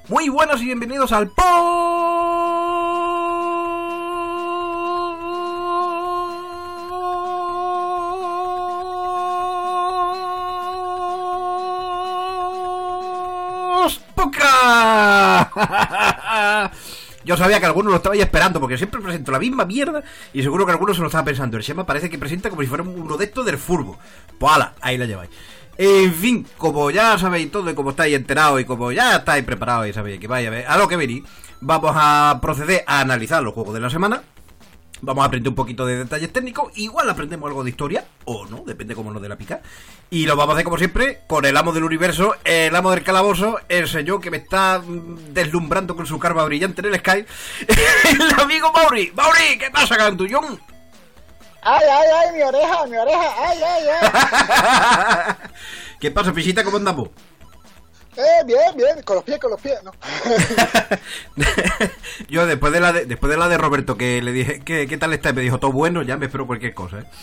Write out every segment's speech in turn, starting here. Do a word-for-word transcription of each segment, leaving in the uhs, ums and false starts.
Muy buenas y bienvenidos al Post Podcast. Yo sabía que algunos lo estabais esperando porque siempre presento la misma mierda y seguro que algunos se lo estaba pensando. El Shema parece que presenta como si fuera uno de estos del furbo. Pues ala, ahí la lleváis. En fin, como ya sabéis todo y como estáis enterados y como ya estáis preparados y sabéis que vais a ver a lo que venís, vamos a proceder a analizar los juegos de la semana. Vamos a aprender un poquito de detalles técnicos. Igual aprendemos algo de historia o no, depende cómo nos dé la pica. Y lo vamos a hacer como siempre con el amo del universo, el amo del calabozo, el señor que me está deslumbrando con su carva brillante en el Skype, el amigo Mauri. Mauri, ¿qué pasa, cantullón? ¡Ay, ay, ay! ¡Mi oreja, mi oreja! ¡Ay, ay, ay! ¿Qué pasa, Pisita? ¿Cómo andamos? Eh, bien, bien, con los pies, con los pies, ¿no? Yo después de la de, después de la de Roberto, que le dije, ¿qué, qué tal está? Y me dijo, todo bueno, ya me espero cualquier cosa, ¿eh?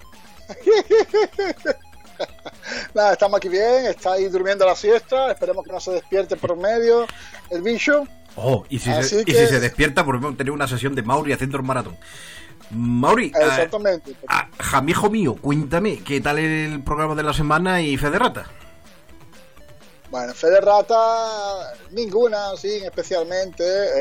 Nada, estamos aquí bien, está ahí durmiendo la siesta, esperemos que no se despierte por medio el bicho. Oh, y si, se, que... y si se despierta, volvemos a tener una sesión de Mauri haciendo el maratón. Mauri, exactamente. Uh, uh, jamijo mío, cuéntame, ¿qué tal el programa de la semana y Federata? Bueno, Federata, ninguna, sí, especialmente.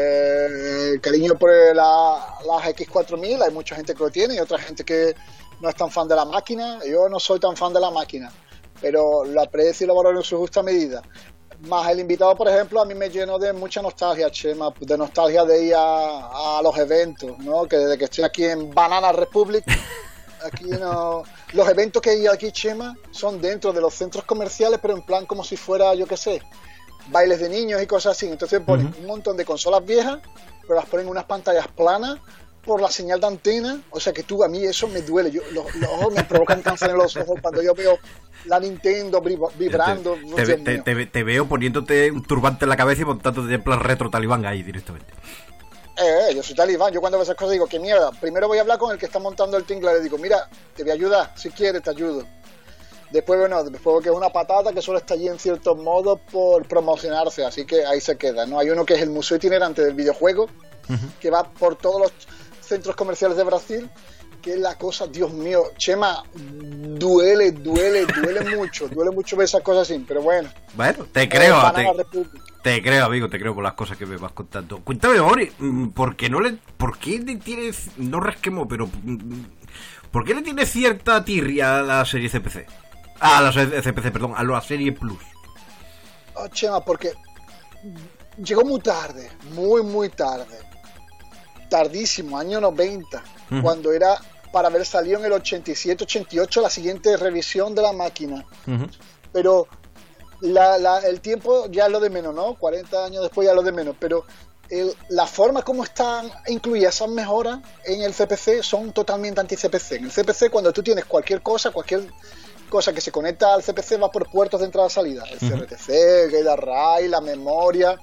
Eh, cariño por la, las equis cuatro mil, hay mucha gente que lo tiene y otra gente que no es tan fan de la máquina. Yo no soy tan fan de la máquina, pero lo aprecio y lo valoro en su justa medida. Más el invitado, por ejemplo, a mí me llenó de mucha nostalgia, Chema, de nostalgia de ir a, a los eventos, ¿no? Que desde que estoy aquí en Banana Republic, aquí no... Los eventos que hay aquí, Chema, son dentro de los centros comerciales, pero en plan como si fuera, yo qué sé, bailes de niños y cosas así. Entonces ponen uh-huh. un montón de consolas viejas, pero las ponen en unas pantallas planas por la señal de antena. O sea que tú, a mí eso me duele. Yo, los, los ojos me provocan cáncer en los ojos cuando yo veo la Nintendo vibrando. Te, te, te, te, te veo poniéndote un turbante en la cabeza y montándote en plan retro talibán ahí directamente. Eh, yo soy talibán, yo cuando veo esas cosas digo, qué mierda, primero voy a hablar con el que está montando el tingle, le digo, mira, te voy a ayudar, si quieres te ayudo. Después, bueno, después que es una patata que solo está allí en ciertos modos por promocionarse, así que ahí se queda, ¿no? Hay uno que es el Museo Itinerante del Videojuego, uh-huh. que va por todos los centros comerciales de Brasil, que es la cosa, Dios mío, Chema, duele, duele, duele mucho, duele mucho ver esas cosas así, pero bueno. Bueno, te creo, eh, te... Te creo, amigo, te creo por las cosas que me vas contando. Cuéntame, Mauri, ¿por qué no le, por qué le tienes, no resquemo, pero ¿por qué le tienes cierta tirria a la serie C P C? A la C P C, perdón, a la serie Plus. Oh, Chema, porque llegó muy tarde, muy, muy tarde. Tardísimo, año noventa, uh-huh. cuando era para haber salido en el ochenta y siete, ochenta y ocho la siguiente revisión de la máquina. Uh-huh. Pero... La, la, el tiempo ya es lo de menos, ¿no? cuarenta años después ya es lo de menos, pero el, la forma como están incluidas esas mejoras en el C P C son totalmente anti-C P C. En el C P C, cuando tú tienes cualquier cosa, cualquier cosa que se conecta al C P C va por puertos de entrada-salida. El C R T C, el Gate Array, la memoria.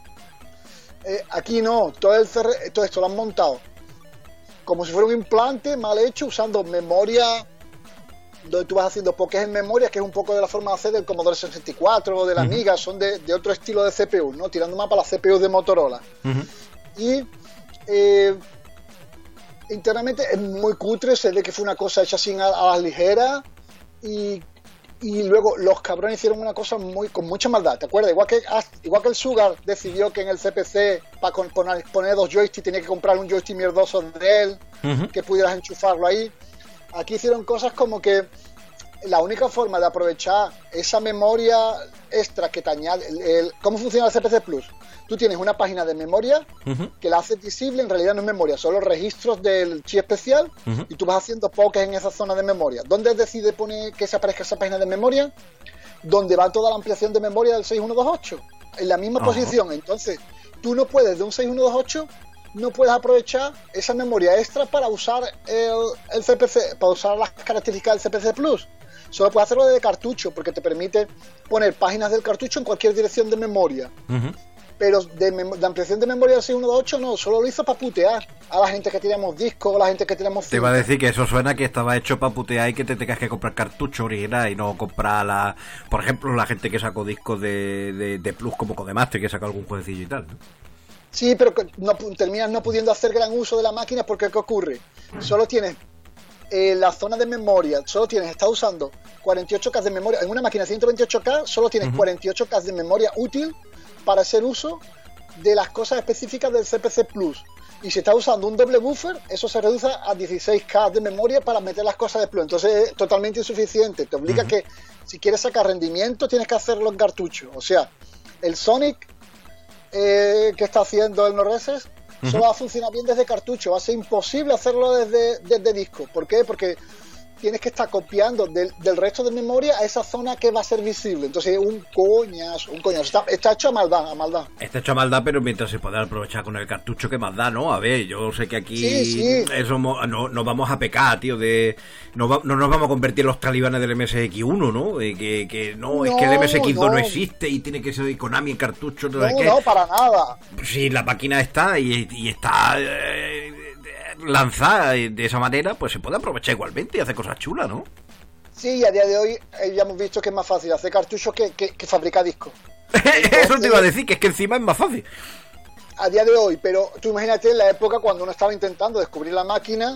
Eh, aquí no, todo, el C R, todo esto lo han montado como si fuera un implante mal hecho, usando memoria... donde tú vas haciendo pokés en memoria, que es un poco de la forma de hacer del Commodore sesenta y cuatro o de la Amiga, uh-huh. son de, de otro estilo de C P U, ¿no? Tirando más para las C P U de Motorola. Uh-huh. Y eh, internamente es muy cutre, se ve que fue una cosa hecha así a, a las ligeras y, y luego los cabrones hicieron una cosa muy con mucha maldad, ¿te acuerdas? Igual que, igual que el Sugar decidió que en el C P C para poner, poner dos joysticks tenía que comprar un joystick mierdoso de él, uh-huh. que pudieras enchufarlo ahí. Aquí hicieron cosas como que la única forma de aprovechar esa memoria extra que te añade... El, el, ¿Cómo funciona el C P C Plus? Tú tienes una página de memoria uh-huh. que la haces visible, en realidad no es memoria, son los registros del chip especial uh-huh. y tú vas haciendo pokés en esa zona de memoria. ¿Dónde decide poner que se aparezca esa página de memoria? Donde va toda la ampliación de memoria del seis uno dos ocho, en la misma uh-huh. posición. Entonces, tú no puedes de un seis uno dos ocho... no puedes aprovechar esa memoria extra para usar el, el C P C, para usar las características del C P C Plus. Solo puedes hacerlo desde cartucho, porque te permite poner páginas del cartucho en cualquier dirección de memoria. Uh-huh. pero de, mem- de ampliación de memoria del seis uno dos ocho no, solo lo hizo para putear a la gente que teníamos discos, a la gente que teníamos... Te iba a decir que eso suena que estaba hecho para putear y que te tengas que comprar cartucho original y no comprar la... Por ejemplo, la gente que sacó discos de, de, de Plus como Codemaster, que sacó algún jueguecillo y tal, ¿no? Sí, pero que no, terminas no pudiendo hacer gran uso de la máquina porque ¿qué ocurre? Solo tienes eh, la zona de memoria, solo tienes, estás usando cuarenta y ocho K de memoria, en una máquina ciento veintiocho K solo tienes uh-huh. cuarenta y ocho K de memoria útil para hacer uso de las cosas específicas del C P C Plus. Y si estás usando un doble buffer, eso se reduce a dieciséis K de memoria para meter las cosas de Plus. Entonces es totalmente insuficiente. Te obliga uh-huh. que si quieres sacar rendimiento tienes que hacerlo en cartucho. O sea, el Sonic eh, que está haciendo el Norreses uh-huh. solo va a funcionar bien desde cartucho. Va a ser imposible hacerlo desde, desde disco. ¿Por qué? Porque tienes que estar copiando del, del resto de memoria a esa zona que va a ser visible. Entonces, un coñazo, un coñazo. Está, está hecho a maldad, a maldad. Está hecho a maldad, pero mientras se pueda aprovechar con el cartucho, que más da, ¿no? A ver, yo sé que aquí sí, sí. eso no, no vamos a pecar, tío, de no, va, no nos vamos a convertir en los talibanes del M S X uno, ¿no? Eh, que, que no, no, es que el M S X dos no. no existe y tiene que ser Konami en cartucho. No, no, no, para nada. Sí, la máquina está y, y está... Eh, lanzada de esa manera, pues se puede aprovechar igualmente y hacer cosas chulas, ¿no? Sí, y a día de hoy eh, ya hemos visto que es más fácil hacer cartuchos que, que, que fabricar discos. Entonces, eso te iba a decir, que es que encima es más fácil. A día de hoy, pero tú imagínate en la época cuando uno estaba intentando descubrir la máquina,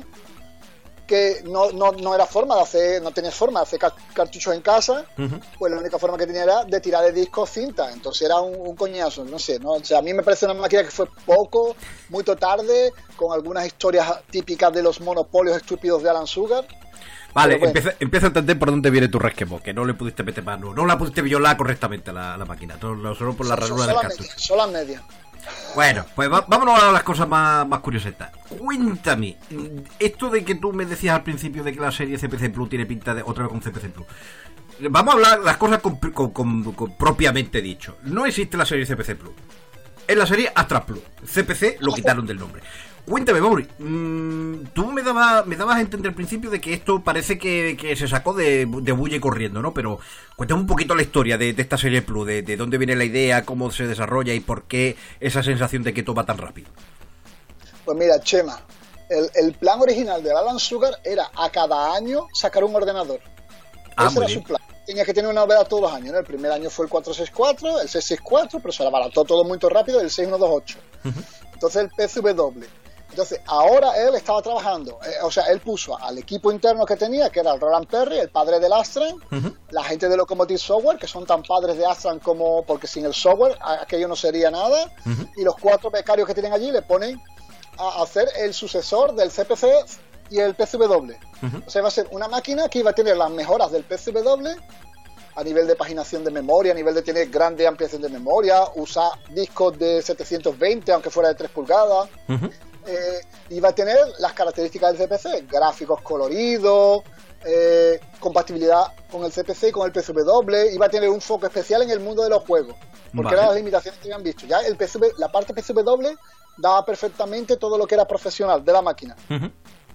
que no, no, no era forma de hacer, no tenías forma de hacer cartuchos en casa, uh-huh. pues la única forma que tenía era de tirar de discos cinta, entonces era un, un coñazo, no sé, ¿no? O sea, a mí me parece una máquina que fue poco, muy tarde, con algunas historias típicas de los monopolios estúpidos de Alan Sugar. Vale, bueno. empieza, empieza a entender por dónde viene tu resquemo, que no le pudiste meter mano, no la pudiste violar correctamente a la, a la máquina, solo, solo por la ranura del cartucho. Media, solo a media. Bueno, pues va, vámonos a las cosas más, más curiosas. Cuéntame, esto de que tú me decías al principio de que la serie C P C Plus tiene pinta de otra vez con C P C Plus. Vamos a hablar las cosas con, con, con, con, propiamente dicho. No existe la serie C P C Plus. Es la serie Astra Plus. C P C lo quitaron del nombre. Cuéntame, Mauri, mmm, tú me dabas, me dabas a entender al principio de que esto parece que, que se sacó de, de bulle corriendo, ¿no? Pero cuéntame un poquito la historia de, de esta serie Plus, de, de dónde viene la idea, cómo se desarrolla y por qué esa sensación de que todo va tan rápido. Pues mira, Chema, el, el plan original de Alan Sugar era a cada año sacar un ordenador. Ah, Ese era bien. Su plan. Tenía que tener una novedad todos los años, ¿no? El primer año fue el cuatrocientos sesenta y cuatro, el seiscientos sesenta y cuatro, pero se le abarató todo muy rápido, el seis mil ciento veintiocho. Uh-huh. Entonces el P C W. Entonces, ahora él estaba trabajando, eh, o sea, él puso al equipo interno que tenía, que era el Roland Perry, el padre del Astran, uh-huh. la gente de Locomotive Software, que son tan padres de Astran como, porque sin el software aquello no sería nada, uh-huh. y los cuatro becarios que tienen allí le ponen a hacer el sucesor del C P C y el P C W. Uh-huh. O sea, va a ser una máquina que iba a tener las mejoras del P C W a nivel de paginación de memoria, a nivel de tener grande ampliación de memoria, usar discos de setecientos veinte, aunque fuera de tres pulgadas. Uh-huh. Eh, iba a tener las características del C P C, gráficos coloridos, eh, compatibilidad con el C P C y con el P C W, iba a tener un foco especial en el mundo de los juegos, porque vale. eran las limitaciones que habían visto. Ya el P C W, la parte P C W daba perfectamente todo lo que era profesional de la máquina. Uh-huh.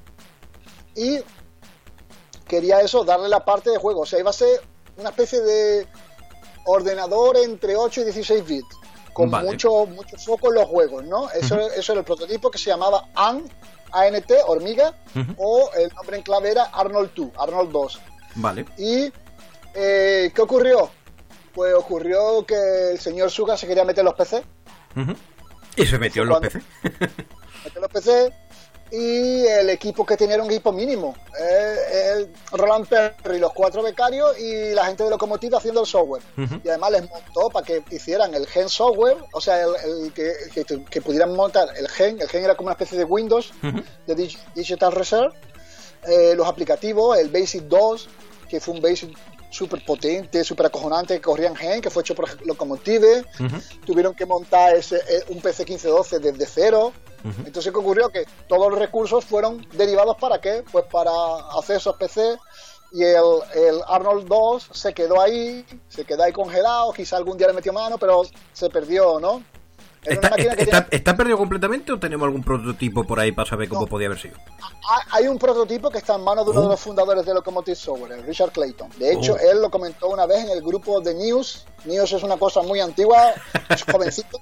Y quería eso, darle la parte de juego, o sea, iba a ser una especie de ordenador entre ocho y dieciséis bits. Con vale. mucho mucho foco en los juegos, ¿no? Eso, uh-huh. eso era el prototipo que se llamaba A N, A N T, hormiga, uh-huh. o el nombre en clave era Arnold dos, Arnold dos. Vale. Y, eh, ¿qué ocurrió? Pues ocurrió que el señor Suga se quería meter en los P C. Uh-huh. Y se metió en los P C. Metió en los P C. Y el equipo que tenía era un equipo mínimo. Eh, el Roland Perry, los cuatro becarios y la gente de Locomotive haciendo el software. Uh-huh. Y además les montó para que hicieran el Gen software, o sea, el, el que, que, que pudieran montar el Gen. El Gen era como una especie de Windows, uh-huh. de Dig- Digital Reserve. Eh, los aplicativos, el Basic dos, que fue un Basic súper potente, súper acojonante, que corría en Gen, que fue hecho por Locomotive. Uh-huh. Tuvieron que montar ese, un P C quince doce desde cero. Uh-huh. Entonces, ¿qué ocurrió? Que todos los recursos fueron derivados ¿para qué? Pues para hacer esos P C, y el, el Arnold dos se quedó ahí, se quedó ahí congelado, quizá algún día le metió mano, pero se perdió, ¿no? ¿Está, está, que está, ¿Está perdido completamente o tenemos algún prototipo por ahí para saber cómo no, podía haber sido? Hay un prototipo que está en manos de uno oh. de los fundadores de Locomotive Software, el Richard Clayton. De hecho, oh. él lo comentó una vez en el grupo de News. News es una cosa muy antigua, es jovencito.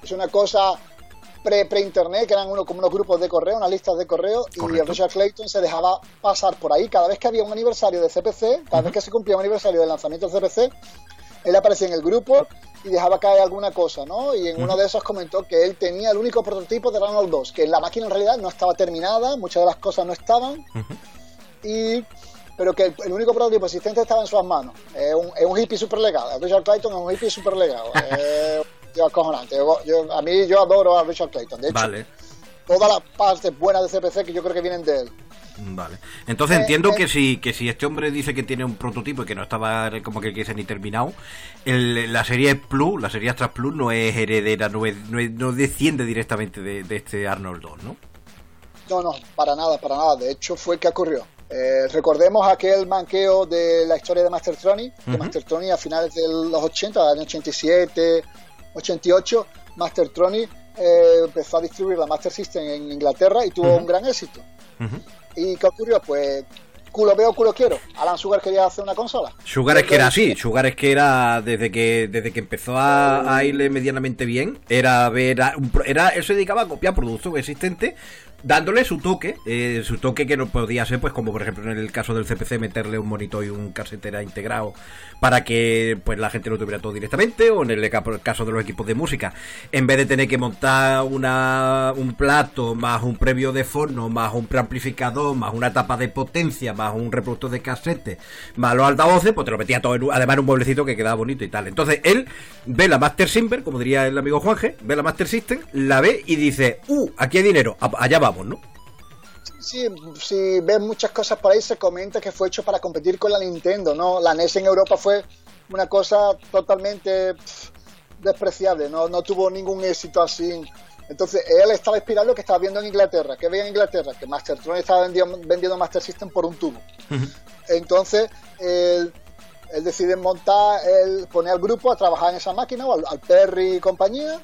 Es una cosa pre, pre-internet, que eran uno, como unos grupos de correo, unas listas de correo, y el Richard Clayton se dejaba pasar por ahí. Cada vez que había un aniversario de C P C, cada uh-huh. vez que se cumplía un aniversario del lanzamiento del C P C, él aparecía en el grupo y dejaba caer alguna cosa, ¿no? Y en uh-huh. uno de esos comentó que él tenía el único prototipo de Renault dos, que la máquina en realidad no estaba terminada, muchas de las cosas no estaban, uh-huh. y... pero que el, el único prototipo existente estaba en sus manos. Es un, es un hippie súper legal. Richard Clayton es un hippie súper legal. Es yo, acojonante. Yo, yo, a mí yo adoro a Richard Clayton. De hecho, vale. todas las partes buenas de C P C que yo creo que vienen de él. Vale. Entonces eh, entiendo eh, que si que si este hombre dice que tiene un prototipo y que no estaba como que quise ni terminado, el, la serie Plus, la serie Astra Plus no es heredera, no, es, no, es, no desciende directamente de, de este Arnold dos, ¿no? No, no, para nada, para nada. De hecho, fue que ocurrió. Eh, recordemos aquel manqueo de la historia de Mastertronic, uh-huh. de Mastertronic a finales de los ochenta, año ochenta y siete, ochenta y ocho, Mastertronic eh, empezó a distribuir la Master System en Inglaterra y tuvo uh-huh. un gran éxito. Uh-huh. ¿Y qué ocurrió? Pues culo veo, culo quiero. Alan Sugar quería hacer una consola. Sugar es que era así, Sugar es que era desde que desde que empezó a, a irle medianamente bien, era ver, era, él se dedicaba a copiar productos existentes, dándole su toque, eh, su toque que no podía ser, pues como por ejemplo en el caso del C P C, meterle un monitor y un casetera integrado para que pues la gente lo tuviera todo directamente, o en el caso de los equipos de música, en vez de tener que montar una un plato, más un previo de forno, más un preamplificador, más una tapa de potencia, más un reproductor de casete, más los altavoces, pues te lo metía todo en, además en un mueblecito que quedaba bonito y tal. Entonces él ve la Master Simber, como diría el amigo Juanje, ve la Master System, la ve y dice, uh, aquí hay dinero, allá va. ¿no? Sí, si ves muchas cosas por ahí, se comenta que fue hecho para competir con la Nintendo, ¿no? La N E S en Europa fue una cosa totalmente pff, despreciable, no, no tuvo ningún éxito así. Entonces él estaba inspirado en lo que estaba viendo en Inglaterra. ¿Qué veía en Inglaterra? Que Mastertronic estaba vendiendo, vendiendo Master System por un tubo. Uh-huh. Entonces él, él decide montar, él pone al grupo a trabajar en esa máquina, o al, al Perry y compañía.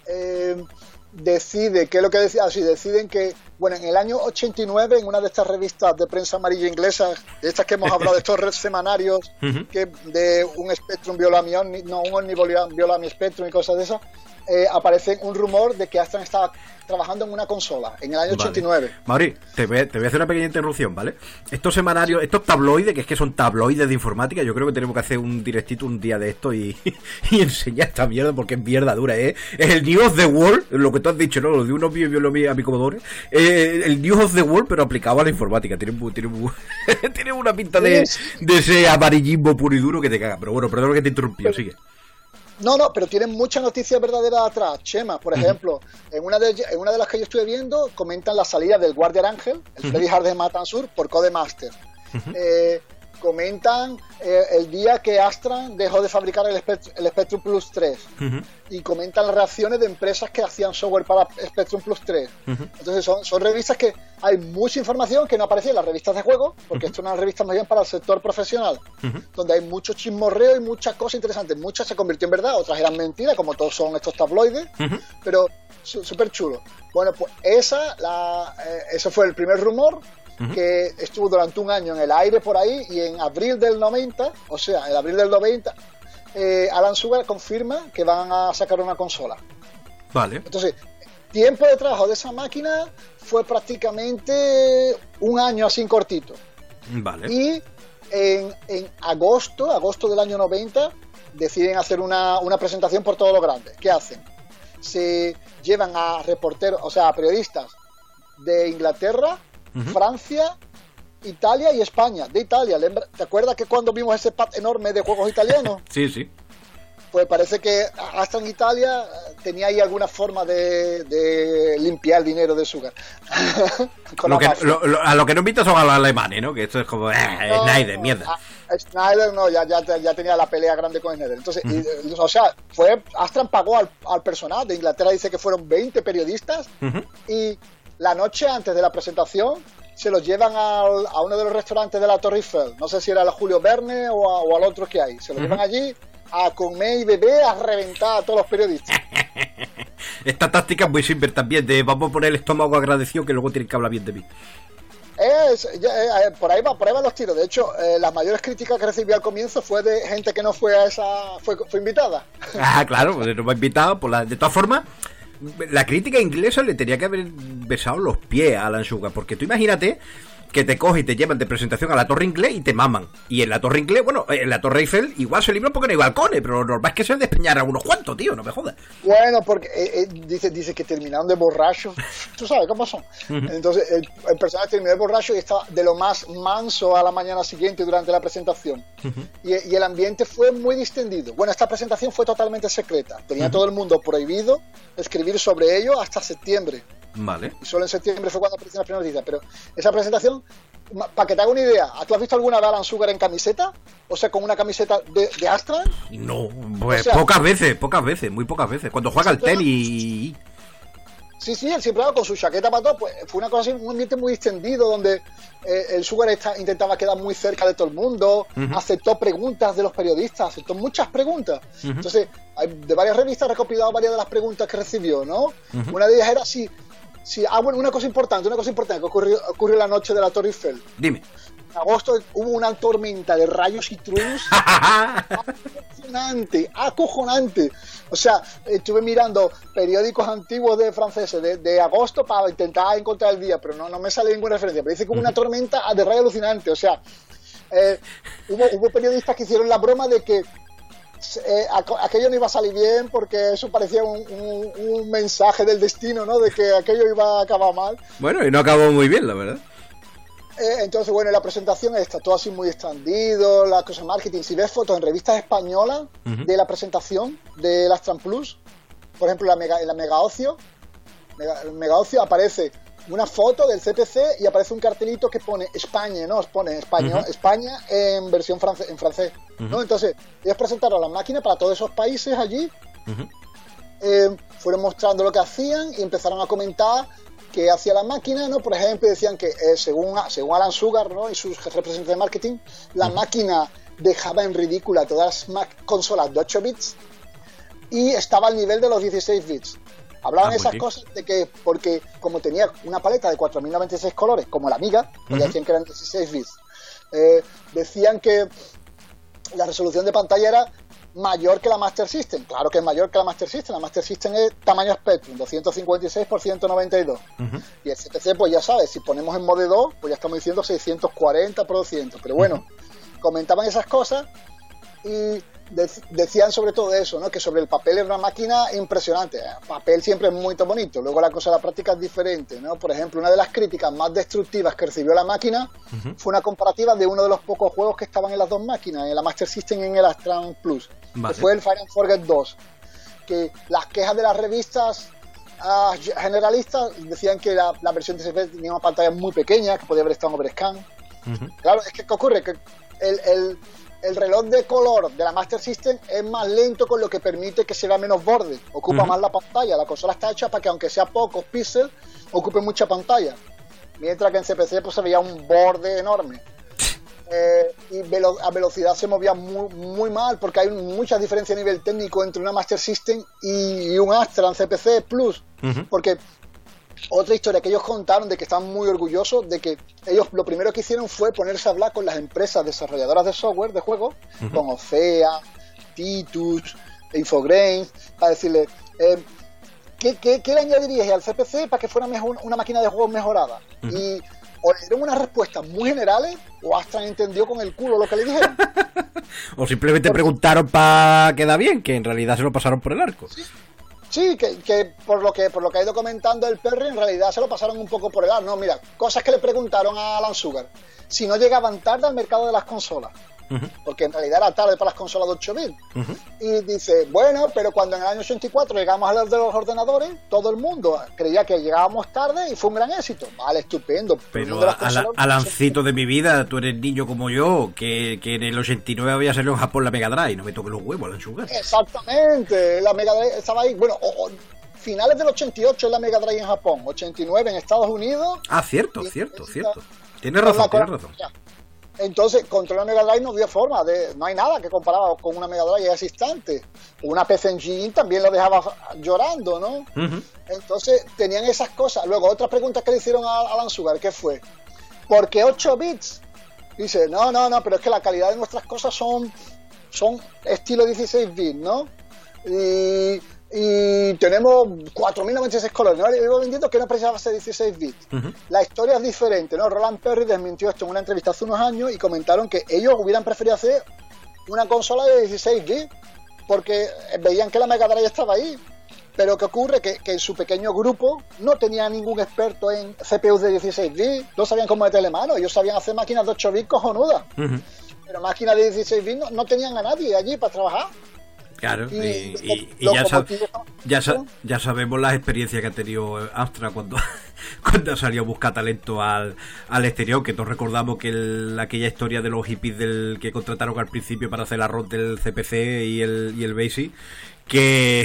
Eh, decide, ¿qué es lo que decía? Así, deciden que, bueno, en el año ochenta y nueve, en una de estas revistas de prensa amarilla inglesas, de estas que hemos hablado, de estos red semanarios, uh-huh. que de un Spectrum Violami, no, un Omni Violami Spectrum y cosas de esas, eh, aparece un rumor de que Astran estaba trabajando en una consola en el año vale. ochenta y nueve. Mauri, te voy, te voy a hacer una pequeña interrupción, ¿vale? Estos semanarios, estos tabloides, que es que son tabloides de informática, yo creo que tenemos que hacer un directito un día de esto y, y enseñar esta mierda, porque es mierda dura, ¿eh? Es el News of the World, lo que tú has dicho, ¿no? Lo de uno mío y lo mío a mi Commodore. Eh, el News of the World, pero aplicado a la informática. Tiene, tiene, tiene una pinta de, de ese amarillismo puro y duro que te caga. Pero bueno, perdón que te interrumpí, sigue. No, no, pero tienen muchas noticias verdaderas atrás. Chema, por ejemplo, uh-huh. en una de en una de las que yo estuve viendo, comentan la salida del Guardian Angel, el uh-huh. Freddy Hard de Matansur, por Codemaster. Uh-huh. Eh, comentan eh, el día que Astran dejó de fabricar el, Spect- el Spectrum Plus tres. Uh-huh. Y comentan las reacciones de empresas que hacían software para Spectrum Plus tres. Uh-huh. Entonces son, son revistas que hay mucha información que no aparece en las revistas de juego, porque uh-huh. esto es una revista más bien para el sector profesional, uh-huh. donde hay mucho chismorreo y muchas cosas interesantes. Muchas se convirtió en verdad, otras eran mentiras, como todos son estos tabloides, uh-huh. pero súper chulo. Bueno, pues esa, la, eh, eso fue el primer rumor, uh-huh. que estuvo durante un año en el aire por ahí, y en abril del noventa, o sea, en abril del noventa, eh, Alan Sugar confirma que van a sacar una consola. Vale. Entonces, tiempo de trabajo de esa máquina fue prácticamente un año así cortito. Vale. Y en, en agosto, agosto del año noventa, deciden hacer una, una presentación por todo lo grande. ¿Qué hacen? Se llevan a reporteros, o sea, a periodistas de Inglaterra, uh-huh. Francia, Italia y España. De Italia, ¿te acuerdas que cuando vimos ese pack enorme de juegos italianos? Sí, sí. Pues parece que hasta en Italia tenía ahí alguna forma de, de limpiar dinero de Sugar. lo que, lo, lo, a lo que no invitas son a los alemanes, ¿no? Que esto es como, eh, no, Snyder, mierda. A, a Snyder no, ya, ya, ya tenía la pelea grande con Snyder. Entonces, uh-huh. y, o sea, fue Astran pagó al, al personal de Inglaterra, dice que fueron veinte periodistas, uh-huh. y la noche antes de la presentación se los llevan al, a uno de los restaurantes de la Torre Eiffel. No sé si era el Julio Verne o, a, o al otro que hay. Se los uh-huh. llevan allí a comer y beber, a reventar a todos los periodistas. Esta táctica es muy simple también, de vamos a poner el estómago agradecido, que luego tienen que hablar bien de mí. Es, ya, eh, por ahí va, por ahí van los tiros. De hecho, eh, las mayores críticas que recibí al comienzo fue de gente que no fue a esa, fue, fue invitada. Ah, claro, pues no me ha invitado. Por la, de todas formas, la crítica inglesa le tenía que haber besado los pies a Alan Sugar, porque tú imagínate que te cogen y te llevan de presentación a la Torre Inglés y te maman. Y en la Torre Inglés, bueno, en la Torre Eiffel igual se libran porque no hay balcones, pero lo normal es que se despeñar a unos cuantos, tío, no me jodas. Bueno, porque eh, eh, dice, dice que terminaron de borrachos. Tú sabes cómo son. Uh-huh. Entonces, el, el personaje terminó de borracho y estaba de lo más manso a la mañana siguiente durante la presentación. Uh-huh. Y, y el ambiente fue muy distendido. Bueno, esta presentación fue totalmente secreta. Tenía uh-huh. todo el mundo prohibido escribir sobre ello hasta septiembre. Vale. Y solo en septiembre fue cuando aparecieron las primeras noticias. Pero esa presentación, para que te haga una idea, ¿tú has visto alguna vez a Alan Sugar en camiseta? O sea, con una camiseta de, de Astra. No, pues o sea, pocas veces, pocas veces, muy pocas veces. Cuando juega al tenis. Sí, sí, él siempre con su chaqueta para todo. Pues fue una cosa así, un ambiente muy extendido donde eh, el Sugar está, intentaba quedar muy cerca de todo el mundo, uh-huh. aceptó preguntas de los periodistas, aceptó muchas preguntas. Uh-huh. Entonces, hay, de varias revistas he recopilado varias de las preguntas que recibió, ¿no? Uh-huh. Una de ellas era si. Sí, ah, bueno, una cosa importante, una cosa importante que ocurrió, ocurrió la noche de la Torre Eiffel. Dime. En agosto hubo una tormenta de rayos y truenos acojonante, acojonante. O sea, estuve mirando periódicos antiguos de franceses de, de agosto para intentar encontrar el día, pero no, no me sale ninguna referencia. Pero dice que hubo una tormenta de rayos alucinante. O sea, eh, hubo, hubo periodistas que hicieron la broma de que Eh, aquello no iba a salir bien porque eso parecía un, un, un mensaje del destino, ¿no? De que aquello iba a acabar mal. Bueno, y no acabó muy bien, la verdad. Eh, entonces, bueno, la presentación está todo así muy extendido, la cosa de marketing. Si ves fotos en revistas españolas uh-huh. de la presentación de las Tram Plus, por ejemplo, la Mega, en la Mega Ocio, Mega, Mega Ocio aparece una foto del C P C y aparece un cartelito que pone España, ¿no? Pone español, uh-huh. España en versión france, en francés, uh-huh. ¿no? Entonces, ellos presentaron las máquinas para todos esos países allí, uh-huh. eh, fueron mostrando lo que hacían y empezaron a comentar qué hacía la máquina, ¿no? Por ejemplo, decían que eh, según, según Alan Sugar, ¿no? Y sus representantes de marketing, la uh-huh. máquina dejaba en ridícula todas las ma- consolas de ocho bits y estaba al nivel de los dieciséis bits. Hablaban ah, esas bien. Cosas de que, porque como tenía una paleta de cuatro mil noventa y seis colores, como la Amiga, uh-huh. ya decían que eran dieciséis bits, eh, decían que la resolución de pantalla era mayor que la Master System. Claro que es mayor que la Master System. La Master System es tamaño Spectrum, doscientos cincuenta y seis por ciento noventa y dos. Uh-huh. Y el C P C, pues ya sabes, si ponemos en modo dos, pues ya estamos diciendo seiscientos cuarenta por doscientos. Pero bueno, uh-huh. comentaban esas cosas y decían sobre todo eso, ¿no? Que sobre el papel era una máquina impresionante. El papel siempre es muy bonito, luego la cosa de la práctica es diferente, ¿no? Por ejemplo, una de las críticas más destructivas que recibió la máquina uh-huh. fue una comparativa de uno de los pocos juegos que estaban en las dos máquinas, en la Master System y en el Astran Plus, vale. que fue el Fire and Forget dos, que las quejas de las revistas uh, generalistas decían que la, la versión de C P tenía una pantalla muy pequeña, que podía haber estado en overscan. Uh-huh. Claro, es que ¿qué ocurre? Que el, el El reloj de color de la Master System es más lento, con lo que permite que se vea menos borde, ocupa uh-huh. más la pantalla. La consola está hecha para que, aunque sea pocos píxeles, ocupe mucha pantalla, mientras que en C P C pues se veía un borde enorme. Eh, y velo- a velocidad se movía muy, muy mal, porque hay mucha diferencia a nivel técnico entre una Master System y, y un Astra en C P C Plus, uh-huh. porque otra historia que ellos contaron, de que estaban muy orgullosos de que ellos lo primero que hicieron fue ponerse a hablar con las empresas desarrolladoras de software de juegos, uh-huh. con Ofea, Titus, Infogrames, para decirle eh, ¿qué, qué, ¿qué le añadirías al C P C para que fuera mejor, una máquina de juegos mejorada? Uh-huh. Y o le dieron unas respuestas muy generales, o Astra entendió con el culo lo que le dijeron. O simplemente Porque... preguntaron para quedar bien, que en realidad se lo pasaron por el arco. Sí. Sí, que, que por lo que por lo que ha ido comentando el Perry, en realidad se lo pasaron un poco por el ar. No, mira, cosas que le preguntaron a Alan Sugar. Si no llegaban tarde al mercado de las consolas. Uh-huh. Porque en realidad era tarde para las consolas de ocho bits. Uh-huh. Y dice, bueno, pero cuando en el año ochenta y cuatro llegamos a los de los ordenadores, todo el mundo creía que llegábamos tarde y fue un gran éxito. Vale, estupendo. Pero a, a la, Alancito de mi vida, tú eres niño como yo, que, que en el ochenta y nueve había salido en Japón la Mega Drive, no me toques los huevos, Alan Sugar. Exactamente, la Mega Drive estaba ahí, bueno, o, o, finales del ochenta y ocho es la Mega Drive en Japón, ochenta y nueve en Estados Unidos. Ah, cierto, cierto, cierto. Tienes razón, tienes razón. Ya. Entonces, contra una Mega Drive no dio forma, de, no hay nada que comparaba con una Mega Drive ese instante. Una P C Engine también lo dejaba llorando, ¿no? Uh-huh. Entonces, tenían esas cosas. Luego, otras preguntas que le hicieron a Alan Sugar, ¿qué fue? ¿por qué ocho bits? Dice, no, no, no, pero es que la calidad de nuestras cosas son, son estilo dieciséis bits, ¿no? Y, y tenemos cuatro mil noventa y seis colores, ¿no? Le iba vendiendo que no precisaba ser dieciséis bits. Uh-huh. La historia es diferente, ¿no? Roland Perry desmintió esto en una entrevista hace unos años y comentaron que ellos hubieran preferido hacer una consola de dieciséis bits porque veían que la Mega Drive estaba ahí. Pero ¿qué ocurre? Que, que en su pequeño grupo no tenía ningún experto en C P Us de dieciséis bits, no sabían cómo meterle mano, ellos sabían hacer máquinas de ocho bits cojonudas. Uh-huh. Pero máquinas de dieciséis bits no, no tenían a nadie allí para trabajar. Claro, y, y, y, y ya, sab, ya, sa, ya sabemos las experiencias que ha tenido Astra cuando, cuando salió a buscar talento al, al exterior, que todos recordamos que el, aquella historia de los hippies del, que contrataron al principio para hacer la R O M del C P C y el, y el BASIC, que...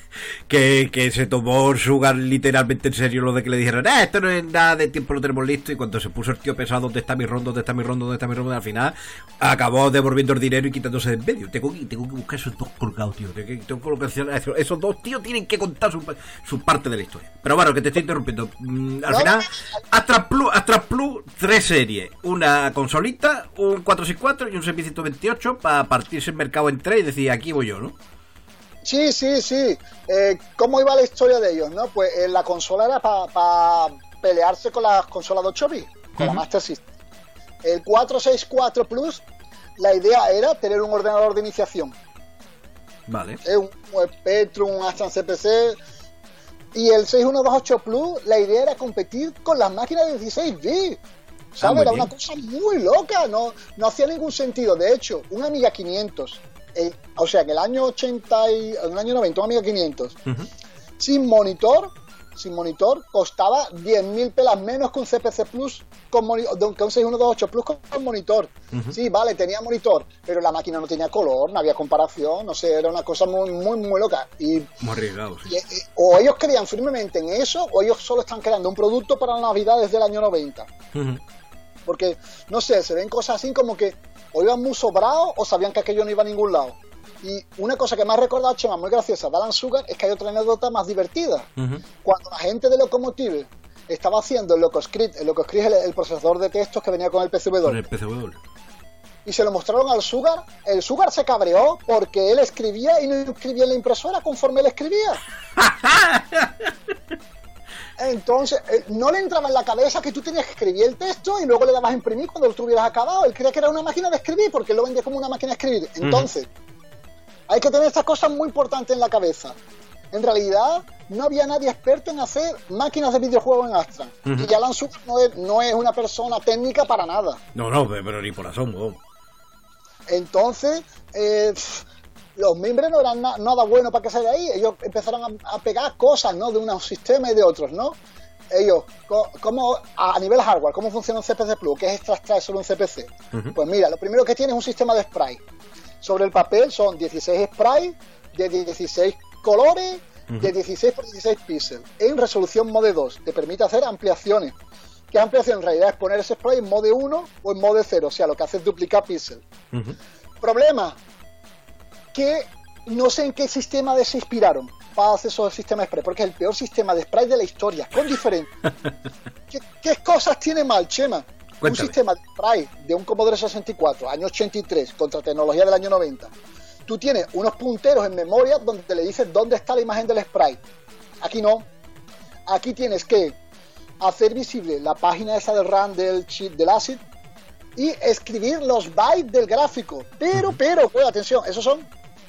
Que, que se tomó Sugar literalmente en serio lo de que le dijeron, eh, esto no es nada de tiempo, lo tenemos listo, y cuando se puso el tío pesado, ¿dónde está mi ron? ¿Dónde está mi ron? ¿Dónde está mi ron? Al final acabó devolviendo el dinero y quitándose de en medio. Tengo que, tengo que buscar esos dos colgados, tío. Tengo que, tengo que hacer, esos dos tíos tienen que contar su, su parte de la historia. Pero bueno, que te estoy interrumpiendo. Mm, al final, Astra Plus, Astra Plus, tres series. Una consolita, un cuatrocientos sesenta y cuatro y un seis mil ciento veintiocho para partirse el mercado en tres y decir, aquí voy yo, ¿no? Sí, sí, sí. Eh, ¿Cómo iba la historia de ellos, no? Pues eh, la consola era para pa pelearse con las consolas de ocho bits, con uh-huh. la Master System. El cuatrocientos sesenta y cuatro Plus, la idea era tener un ordenador de iniciación. Vale. Eh, un, un Spectrum, un Astra C P C. Y el seis mil ciento veintiocho Plus, la idea era competir con las máquinas de dieciséis bits. ¿Sabes? Ah, era bien. Una cosa muy loca, no, no hacía ningún sentido. De hecho, un Amiga quinientos... El, o sea, que el año ochenta y en el año noventa, un Amiga quinientos uh-huh. sin monitor, sin monitor costaba diez mil pelas menos que un C P C Plus con monitor, que un seis mil ciento veintiocho Plus con, con monitor. Uh-huh. Sí, vale, tenía monitor, pero la máquina no tenía color, no había comparación, no sé, era una cosa muy, muy, muy loca. Y, muy arriesgado, sí. y, y, o ellos creían firmemente en eso, o ellos solo están creando un producto para la Navidad desde el año noventa. Uh-huh. Porque, no sé, se ven cosas así como que o iban muy sobrados o sabían que aquello no iba a ningún lado. Y una cosa que me ha recordado, Chema, muy graciosa, de Alan Sugar, es que hay otra anécdota más divertida. Uh-huh. Cuando la gente de Locomotive estaba haciendo el LocoScript, el LocoScript es el, el procesador de textos que venía con el P C W. Con el P C W. Y se lo mostraron al Sugar, el Sugar se cabreó porque él escribía y no escribía en la impresora conforme él escribía. Entonces, eh, no le entraba en la cabeza que tú tenías que escribir el texto y luego le dabas a imprimir cuando lo tuvieras acabado. Él creía que era una máquina de escribir porque él lo vendía como una máquina de escribir. Entonces, uh-huh. hay que tener estas cosas muy importantes en la cabeza. En realidad, no había nadie experto en hacer máquinas de videojuegos en Astra. Uh-huh. Y Alan Sugar no es, no es una persona técnica para nada. No, no, pero ni por asomo. Entonces, eh... los miembros no eran na- nada bueno para que salga ahí. Ellos empezaron a, a pegar cosas, ¿no? De unos sistemas y de otros, ¿no? Ellos, co- ¿cómo, a nivel hardware, cómo funciona un C P C Plus? ¿Qué es extraer sobre un C P C? Uh-huh. Pues mira, lo primero que tiene es un sistema de spray. Sobre el papel son dieciséis sprays de dieciséis colores, uh-huh. de dieciséis por dieciséis píxeles, en resolución Mode dos. Te permite hacer ampliaciones. ¿Qué ampliación? En realidad es poner ese spray en Mode uno o en Mode cero. O sea, lo que hace es duplicar píxeles. Uh-huh. Problema, que no sé en qué sistema de se inspiraron para hacer esos sistemas de spray, porque es el peor sistema de spray de la historia, con diferencia. ¿Qué, ¿Qué cosas tiene mal, Chema? Cuéntame. Un sistema de spray de un Commodore sesenta y cuatro, año ochenta y tres, contra tecnología del año noventa. Tú tienes unos punteros en memoria donde te le dices dónde está la imagen del spray. Aquí no. Aquí tienes que hacer visible la página esa del RAM del chip del ASIC y escribir los bytes del gráfico. Pero, pero, pues atención, esos son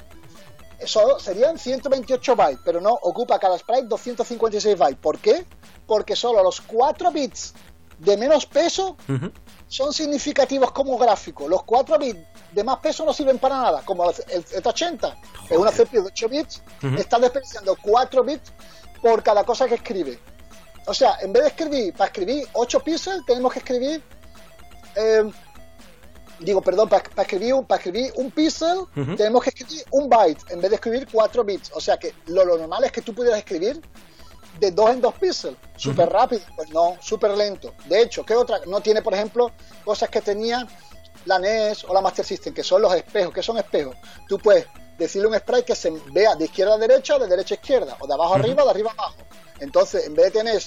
Eso serían ciento veintiocho bytes, pero no, ocupa cada sprite doscientos cincuenta y seis bytes. ¿Por qué? Porque solo los cuatro bits de menos peso uh-huh. son significativos como gráfico. Los cuatro bits de más peso no sirven para nada, como el Z ochenta, es una C P U de ocho bits, uh-huh. está desperdiciando cuatro bits por cada cosa que escribe. O sea, en vez de escribir, para escribir ocho píxeles, tenemos que escribir... Eh, Digo, perdón, para, para, escribir un, para escribir un píxel uh-huh. tenemos que escribir un byte en vez de escribir cuatro bits. O sea que lo, lo normal es que tú pudieras escribir de dos en dos píxeles. Súper uh-huh. rápido. Pues no, súper lento. De hecho, ¿qué otra? No tiene, por ejemplo, cosas que tenía la N E S o la Master System, que son los espejos. ¿Qué son espejos? Tú puedes decirle un sprite que se vea de izquierda a derecha o de derecha a izquierda, o de abajo uh-huh. arriba o de arriba a abajo. Entonces, en vez de tener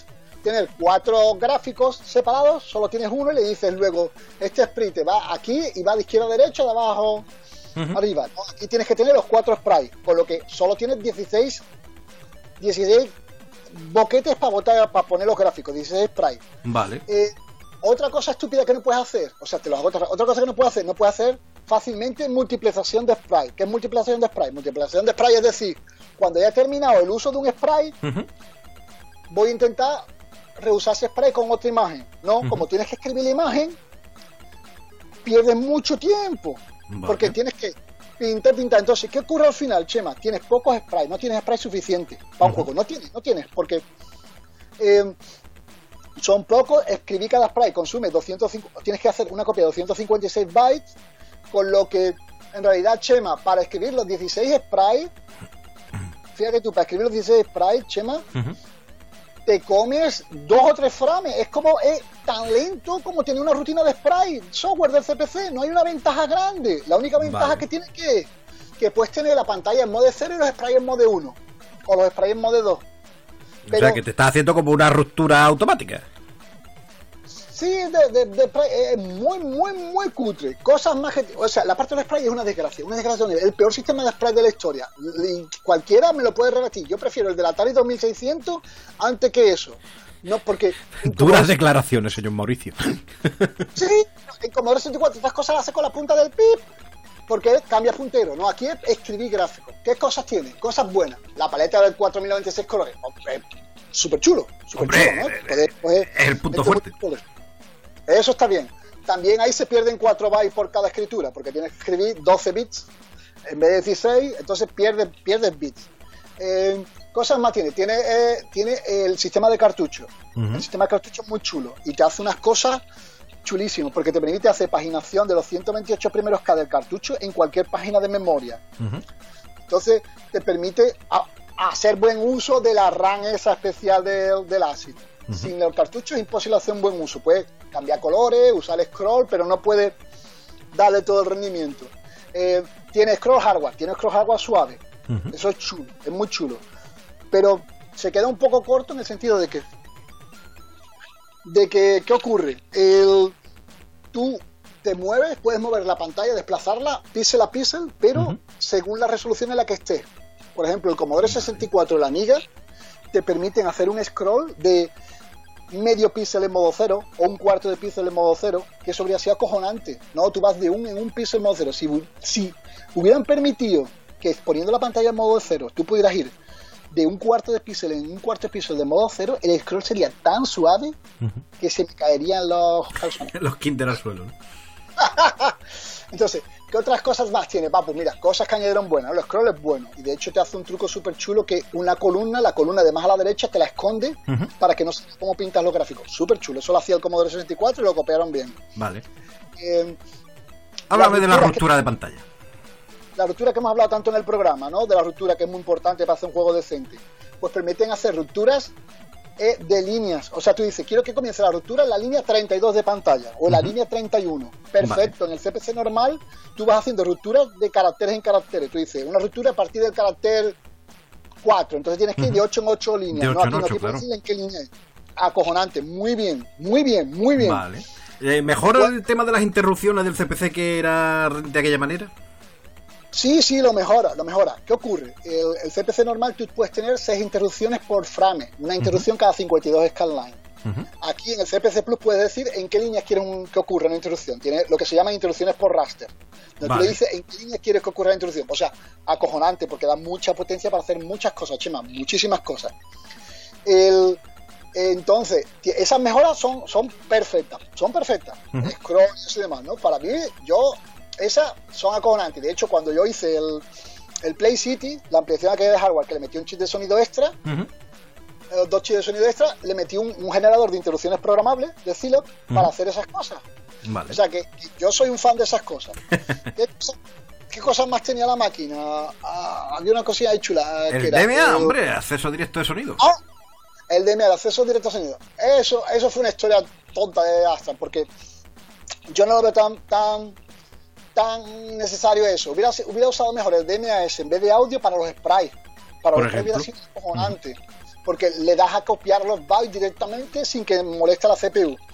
tener cuatro gráficos separados, solo tienes uno y le dices luego, este sprite va aquí y va de izquierda a derecha, de abajo uh-huh. arriba. ¿no? Aquí tienes que tener los cuatro sprites, con lo que solo tienes dieciséis, dieciséis boquetes para botar, para poner los gráficos, dieciséis sprites. Vale. Eh, otra cosa estúpida que no puedes hacer, o sea, te lo hago otra, otra cosa que no puedes hacer, no puedes hacer fácilmente multiplicación de sprite. ¿Qué es multiplicación de sprite? Multiplicación de sprite es decir, cuando ya he terminado el uso de un sprite, uh-huh. voy a intentar reusar ese sprite con otra imagen. No, uh-huh. como tienes que escribir la imagen, pierdes mucho tiempo. Vale. Porque tienes que pintar, pintar. Entonces, ¿qué ocurre al final, Chema? Tienes pocos sprites, no tienes sprites suficientes para un uh-huh. juego. No tienes, no tienes, porque eh, son pocos. Escribir cada sprite consume doscientos cincuenta, tienes que hacer una copia de doscientos cincuenta y seis bytes, con lo que en realidad, Chema, para escribir los dieciséis sprites, fíjate tú, para escribir los dieciséis sprites, Chema, uh-huh. te comes dos o tres frames. Es como, es tan lento como tener una rutina de sprite software del C P C. No hay una ventaja grande. La única ventaja vale. que tienes que que puedes tener la pantalla en modo cero y los sprites en modo uno. O los sprites en modo dos. Pero, o sea, que te estás haciendo como una ruptura automática. Sí, de, de, de, de es muy, muy, muy cutre. Cosas más que... O sea, la parte del sprite es una desgracia. Una desgracia. El peor sistema de sprite de la historia. Y cualquiera me lo puede rebatir. Yo prefiero el del Atari dos mil seiscientos antes que eso. No, porque... Duras como... declaraciones, señor Mauricio. Sí, en Commodore sesenta y cuatro estas cosas las hace con la punta del pip. Porque cambia puntero, ¿no? Aquí es escribir gráfico. ¿Qué cosas tiene? Cosas buenas. La paleta del cuatro mil noventa y seis colores. Eh, súper chulo. Súper Hombre, chulo, ¿no? Poder, pues, es el punto fuerte. Eso está bien. También ahí se pierden cuatro bytes por cada escritura, porque tienes que escribir doce bits en vez de dieciséis, entonces pierdes, pierdes bits. Eh, cosas más tiene. Tiene, eh, tiene el sistema de cartucho. Uh-huh. El sistema de cartucho es muy chulo y te hace unas cosas chulísimas, porque te permite hacer paginación de los ciento veintiocho primeros K del cartucho en cualquier página de memoria. Uh-huh. Entonces te permite a, hacer buen uso de la RAM esa especial de, del ASIC. Uh-huh. Sin el cartucho es imposible hacer un buen uso. Puedes cambiar colores, usar scroll, pero no puedes darle todo el rendimiento. Eh, tiene scroll hardware, tiene scroll hardware suave. Uh-huh. Eso es chulo, es muy chulo. Pero se queda un poco corto en el sentido de que de que, ¿qué ocurre? El, tú te mueves, puedes mover la pantalla, desplazarla píxel a píxel, pero uh-huh. según la resolución en la que estés. Por ejemplo, el Commodore sesenta y cuatro, la Amiga, te permiten hacer un scroll de medio píxel en modo cero o un cuarto de píxel en modo cero, que eso habría sido acojonante. No, tú vas de un en un píxel en modo cero. Si, si hubieran permitido que poniendo la pantalla en modo cero tú pudieras ir de un cuarto de píxel en un cuarto de píxel de modo cero, el scroll sería tan suave uh-huh. que se me caerían los calzones. Los kinder al suelo, ¿no? Entonces, ¿qué otras cosas más tiene? Va, pues mira, cosas que añadieron buenas. El scroll es bueno. Y de hecho te hace un truco súper chulo que una columna, la columna de más a la derecha, te la esconde uh-huh. para que no sepas cómo pintas los gráficos. Súper chulo. Eso lo hacía el Commodore sesenta y cuatro y lo copiaron bien. Vale. Eh, Háblame de la ruptura que, de pantalla. La ruptura que hemos hablado tanto en el programa, ¿no? De la ruptura que es muy importante para hacer un juego decente. Pues permiten hacer rupturas eh, de líneas. O sea, tú dices, quiero que comience la ruptura en la línea treinta y dos de pantalla o en la uh-huh. línea treinta y uno. Perfecto. Vale. En el C P C normal tú vas haciendo rupturas de caracteres en caracteres. Tú dices, una ruptura a partir del carácter cuatro. Entonces tienes que ir uh-huh. de ocho en ocho líneas. De ocho no, aquí en no, ocho, aquí claro. decir en qué línea es. Acojonante. Muy bien, muy bien, muy bien. Vale. Eh, ¿Mejor bueno, el tema de las interrupciones del C P C que era de aquella manera? Sí, sí, lo mejora, lo mejora. ¿Qué ocurre? El, el C P C normal tú puedes tener seis interrupciones por frame, una interrupción uh-huh. cada cincuenta y dos scanlines. Uh-huh. Aquí en el C P C Plus puedes decir en qué líneas quieres un, que ocurra una interrupción. Tiene lo que se llama interrupciones por raster. Donde vale. Tú le dices en qué líneas quieres que ocurra la interrupción. O sea, acojonante, porque da mucha potencia para hacer muchas cosas, Chema, muchísimas cosas. El, entonces, esas mejoras son, son perfectas, son perfectas. Uh-huh. Scroll y demás, ¿no? Para mí, yo... Esas son acojonantes. De hecho, cuando yo hice el, el Play City, la ampliación aquella de hardware, que le metí un chip de sonido extra, uh-huh. eh, dos chips de sonido extra, le metí un, un generador de interrupciones programables de Zilog uh-huh. para hacer esas cosas. Vale. O sea, que, que yo soy un fan de esas cosas. ¿Qué, cosa, ¿Qué cosas más tenía la máquina? Ah, había una cosilla ahí chula. El que D M A, era, hombre, acceso directo de sonido. Ah, el D M A, el acceso directo de sonido. Eso, eso fue una historia tonta de Astra, porque yo no lo veo tan... tan tan necesario eso. Hubiera, hubiera usado mejor el D M A S en vez de audio para los sprites. Para Por los sprites ejemplo. hubiera sido acojonante. porque le das a copiar los bytes directamente sin que moleste a la C P U.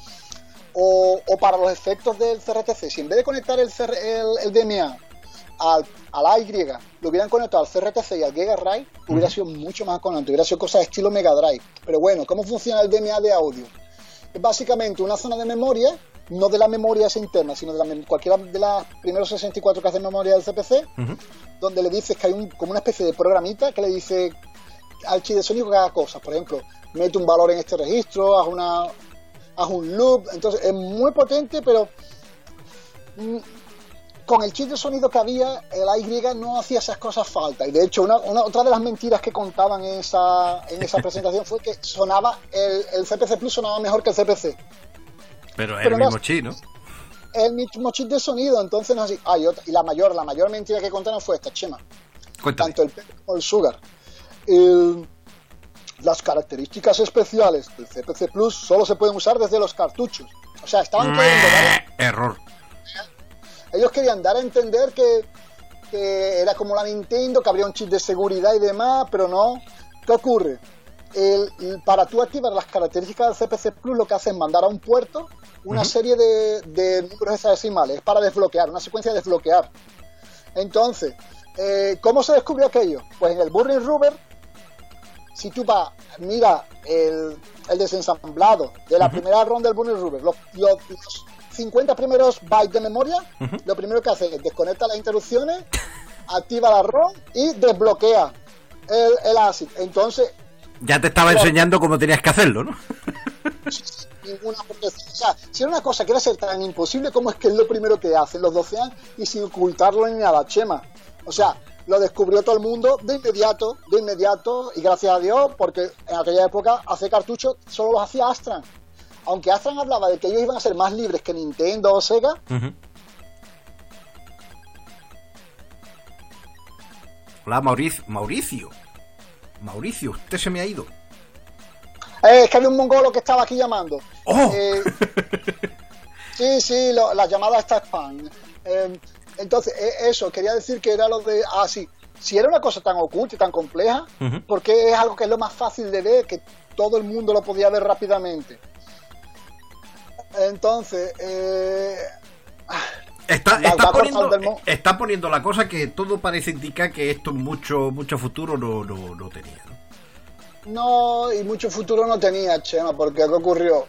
O, o para los efectos del C R T C, si en vez de conectar el, C R, el, el D M A al, a la Y, lo hubieran conectado al C R T C y al Giga RAID, uh-huh. hubiera sido mucho más acojonante, hubiera sido cosas de estilo Mega Drive. Pero bueno, ¿cómo funciona el D M A de audio? Es básicamente una zona de memoria, no de la memoria esa interna, sino de la mem- cualquiera de las primeros sesenta y cuatro que hacen memoria del C P C, uh-huh. donde le dices que hay un, como una especie de programita que le dice al chip de sonido que haga cosas. Por ejemplo, mete un valor en este registro, haz una haz un loop. Entonces es muy potente, pero mmm, con el chip de sonido que había, el A Y no hacía esas cosas falta. Y de hecho, una, una otra de las mentiras que contaban en esa, en esa presentación fue que sonaba el, el C P C Plus sonaba mejor que el C P C. Pero es el mismo chip, ¿no? El mismo chip de sonido, entonces no es así. Ah, y, otra, y la mayor, la mayor mentira que contaron fue esta, Chema. Cuéntame. Tanto el P como el Sugar. El, las características especiales del C P C Plus solo se pueden usar desde los cartuchos. O sea, estaban queriendo dar... Error. Ellos querían dar a entender que, que era como la Nintendo, que habría un chip de seguridad y demás, pero no. ¿Qué ocurre? El, el, para tú activar las características del C P C Plus, lo que hace es mandar a un puerto una uh-huh. serie de, de números hexadecimales. Es para desbloquear, una secuencia de desbloquear. Entonces, eh, ¿cómo se descubrió aquello? Pues en el Burning Rubber, si tú vas, mira el, el desensamblado de la uh-huh. primera ronda del Burning Rubber, los, los, los cincuenta primeros bytes de memoria, uh-huh. lo primero que hace es desconecta las interrupciones, activa la ROM y desbloquea el, el A S I C. Entonces, ya te estaba claro, enseñando cómo tenías que hacerlo, ¿no? Ninguna protección. O sea, si era una cosa que iba a ser tan imposible, como es que es lo primero que hacen los doce años y sin ocultarlo ni nada, Chema. O sea, lo descubrió todo el mundo de inmediato, de inmediato, y gracias a Dios, porque en aquella época hacer cartuchos solo los hacía Astran. Aunque Astran hablaba de que ellos iban a ser más libres que Nintendo o Sega. Uh-huh. Hola, Mauricio. Mauricio. Mauricio, usted se me ha ido. Eh, es que había un mongolo que estaba aquí llamando. ¡Oh! Eh, sí, sí, lo, la llamada está spam. Eh, entonces, eh, eso, quería decir que era lo de... Ah, sí. Si era una cosa tan oculta y tan compleja, uh-huh. porque es algo que es lo más fácil de ver, que todo el mundo lo podía ver rápidamente. Entonces, eh... Está, está, poniendo, está poniendo la cosa que todo parece indicar que esto mucho mucho futuro no, no, no tenía, ¿no? No, y mucho futuro no tenía, Chema, porque ¿qué ocurrió?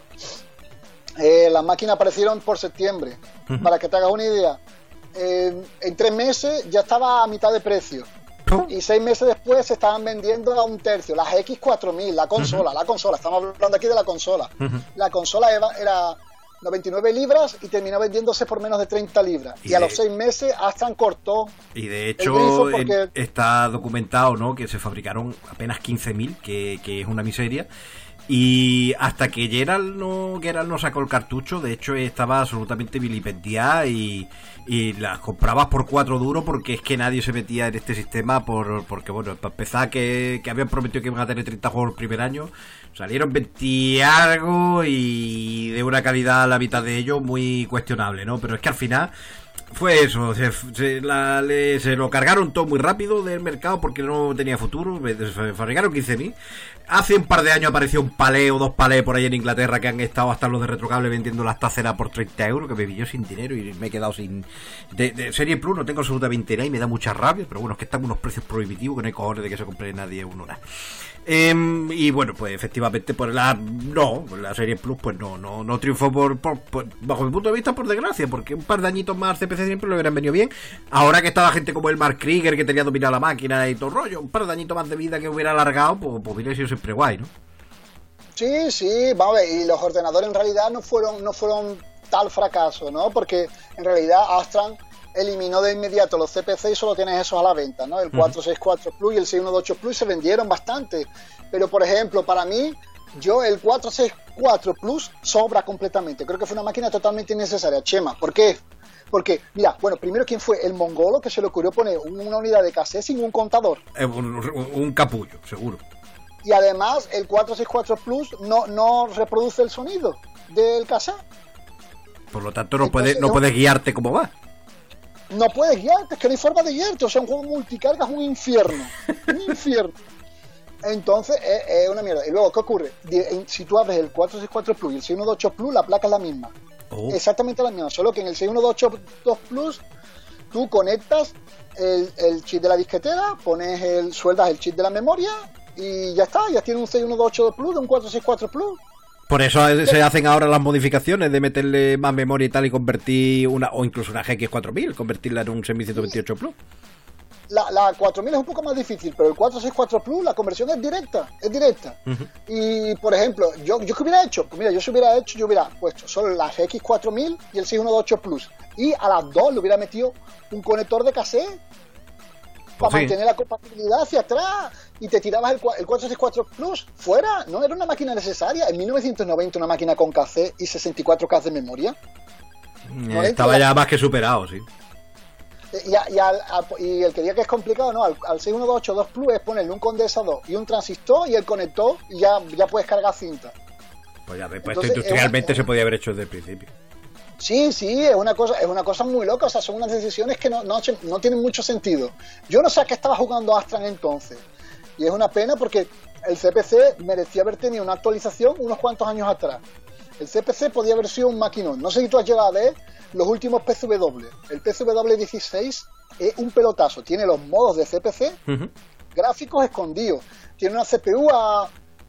Eh, las máquinas aparecieron por septiembre. Uh-huh. Para que te hagas una idea, eh, en tres meses ya estaba a mitad de precio. Uh-huh. Y seis meses después se estaban vendiendo a un tercio. Las X cuatro mil, la consola, uh-huh. la consola, estamos hablando aquí de la consola. Uh-huh. La consola era... era noventa y nueve libras y terminó vendiéndose por menos de treinta libras. Y, y a de, los seis meses Astran cortó. Y de hecho porque... está documentado, ¿no?, que se fabricaron apenas quince mil, que, que es una miseria. Y hasta que Gerald no, Gerald no sacó el cartucho, de hecho estaba absolutamente vilipendiada y, y las comprabas por cuatro duros porque es que nadie se metía en este sistema por porque, bueno, para empezar que, que habían prometido que iban a tener treinta juegos el primer año, salieron veinte algo y de una calidad a la mitad de ellos muy cuestionable, ¿no? Pero es que al final fue eso, se, se, la, le, se lo cargaron todo muy rápido del mercado porque no tenía futuro, se fabricaron quince mil. Hace un par de años apareció un palé o dos palés por ahí en Inglaterra que han estado hasta los de Retrocable vendiendo las taceras por treinta euros, que me pilló sin dinero y me he quedado sin... De, de Serie Plus no tengo absolutamente nada y me da mucha rabia, pero bueno, es que están unos precios prohibitivos que no hay cojones de que se compre nadie uno nada. Eh, y bueno, pues efectivamente por la no, la Serie Plus pues no no no triunfó por, por, por bajo mi punto de vista, por desgracia, porque un par de añitos más C P C siempre le hubieran venido bien. Ahora que estaba gente como el Mark Krieger que tenía dominada la máquina y todo el rollo, un par de añitos más de vida que hubiera alargado, pues, pues hubiera sido siempre guay, ¿no? Sí, sí, vamos a ver, y los ordenadores en realidad no fueron no fueron tal fracaso, ¿no? Porque en realidad Astran eliminó de inmediato los C P C y solo tienes esos a la venta, ¿no? El cuatrocientos sesenta y cuatro Plus y el seiscientos dieciocho Plus se vendieron bastante, pero por ejemplo, para mí, yo el cuatrocientos sesenta y cuatro Plus sobra completamente. Creo que fue una máquina totalmente innecesaria. Chema, ¿por qué? Porque, mira, bueno, primero, ¿quién fue? El mongolo que se le ocurrió poner una unidad de cassette sin un contador. Eh, un, un capullo, seguro. Y además, el cuatrocientos sesenta y cuatro Plus no, no reproduce el sonido del cassette. Por lo tanto, no, Entonces, puede, no, no puedes guiarte como va. No puedes guiarte, es que no hay forma de guiarte. O sea, un juego multicarga es un infierno. Un infierno. Entonces es, es una mierda. Y luego, ¿qué ocurre? Si tú abres el cuatrocientos sesenta y cuatro Plus y el seiscientos dieciocho Plus, la placa es la misma. Oh. Exactamente la misma, solo que en el seiscientos dieciocho Plus tú conectas el, el chip de la disquetera, pones el, sueldas el chip de la memoria y ya está, ya tienes un seiscientos dieciocho Plus de un cuatrocientos sesenta y cuatro Plus. Por eso se hacen ahora las modificaciones de meterle más memoria y tal y convertir una, o incluso una G X cuatro mil, convertirla en un seiscientos veintiocho Plus. La, la cuatro mil es un poco más difícil, pero el cuatrocientos sesenta y cuatro Plus la conversión es directa, es directa. Uh-huh. Y por ejemplo, yo, yo qué hubiera hecho, pues mira, yo si hubiera hecho, yo hubiera puesto solo la G X cuatro mil y el seiscientos dieciocho Plus. Y a las dos le hubiera metido un conector de cassette para pues mantener sí. la compatibilidad hacia atrás. Y te tirabas el, el cuatrocientos sesenta y cuatro Plus fuera. No era una máquina necesaria. En mil novecientos noventa una máquina con cassette y sesenta y cuatro K de memoria. ¿No Estaba ya más que superado, sí. Y, a, y, al, a, y el que diga que es complicado, no, al, al seiscientos dieciocho dos Plus es ponerle un condensador y un transistor y el conector y ya, ya puedes cargar cinta. Pues ya ves, pues esto industrialmente una, se podía haber hecho desde el principio. Sí, sí, es una cosa, es una cosa muy loca, o sea, son unas decisiones que no, no, no tienen mucho sentido. Yo no sé a qué estaba jugando Astran entonces, y es una pena porque el C P C merecía haber tenido una actualización unos cuantos años atrás. El C P C podía haber sido un maquinón. No sé si tú has llegado a ver los últimos P C W. El P C W dieciséis es un pelotazo. Tiene los modos de C P C, uh-huh. gráficos escondidos. Tiene una C P U a,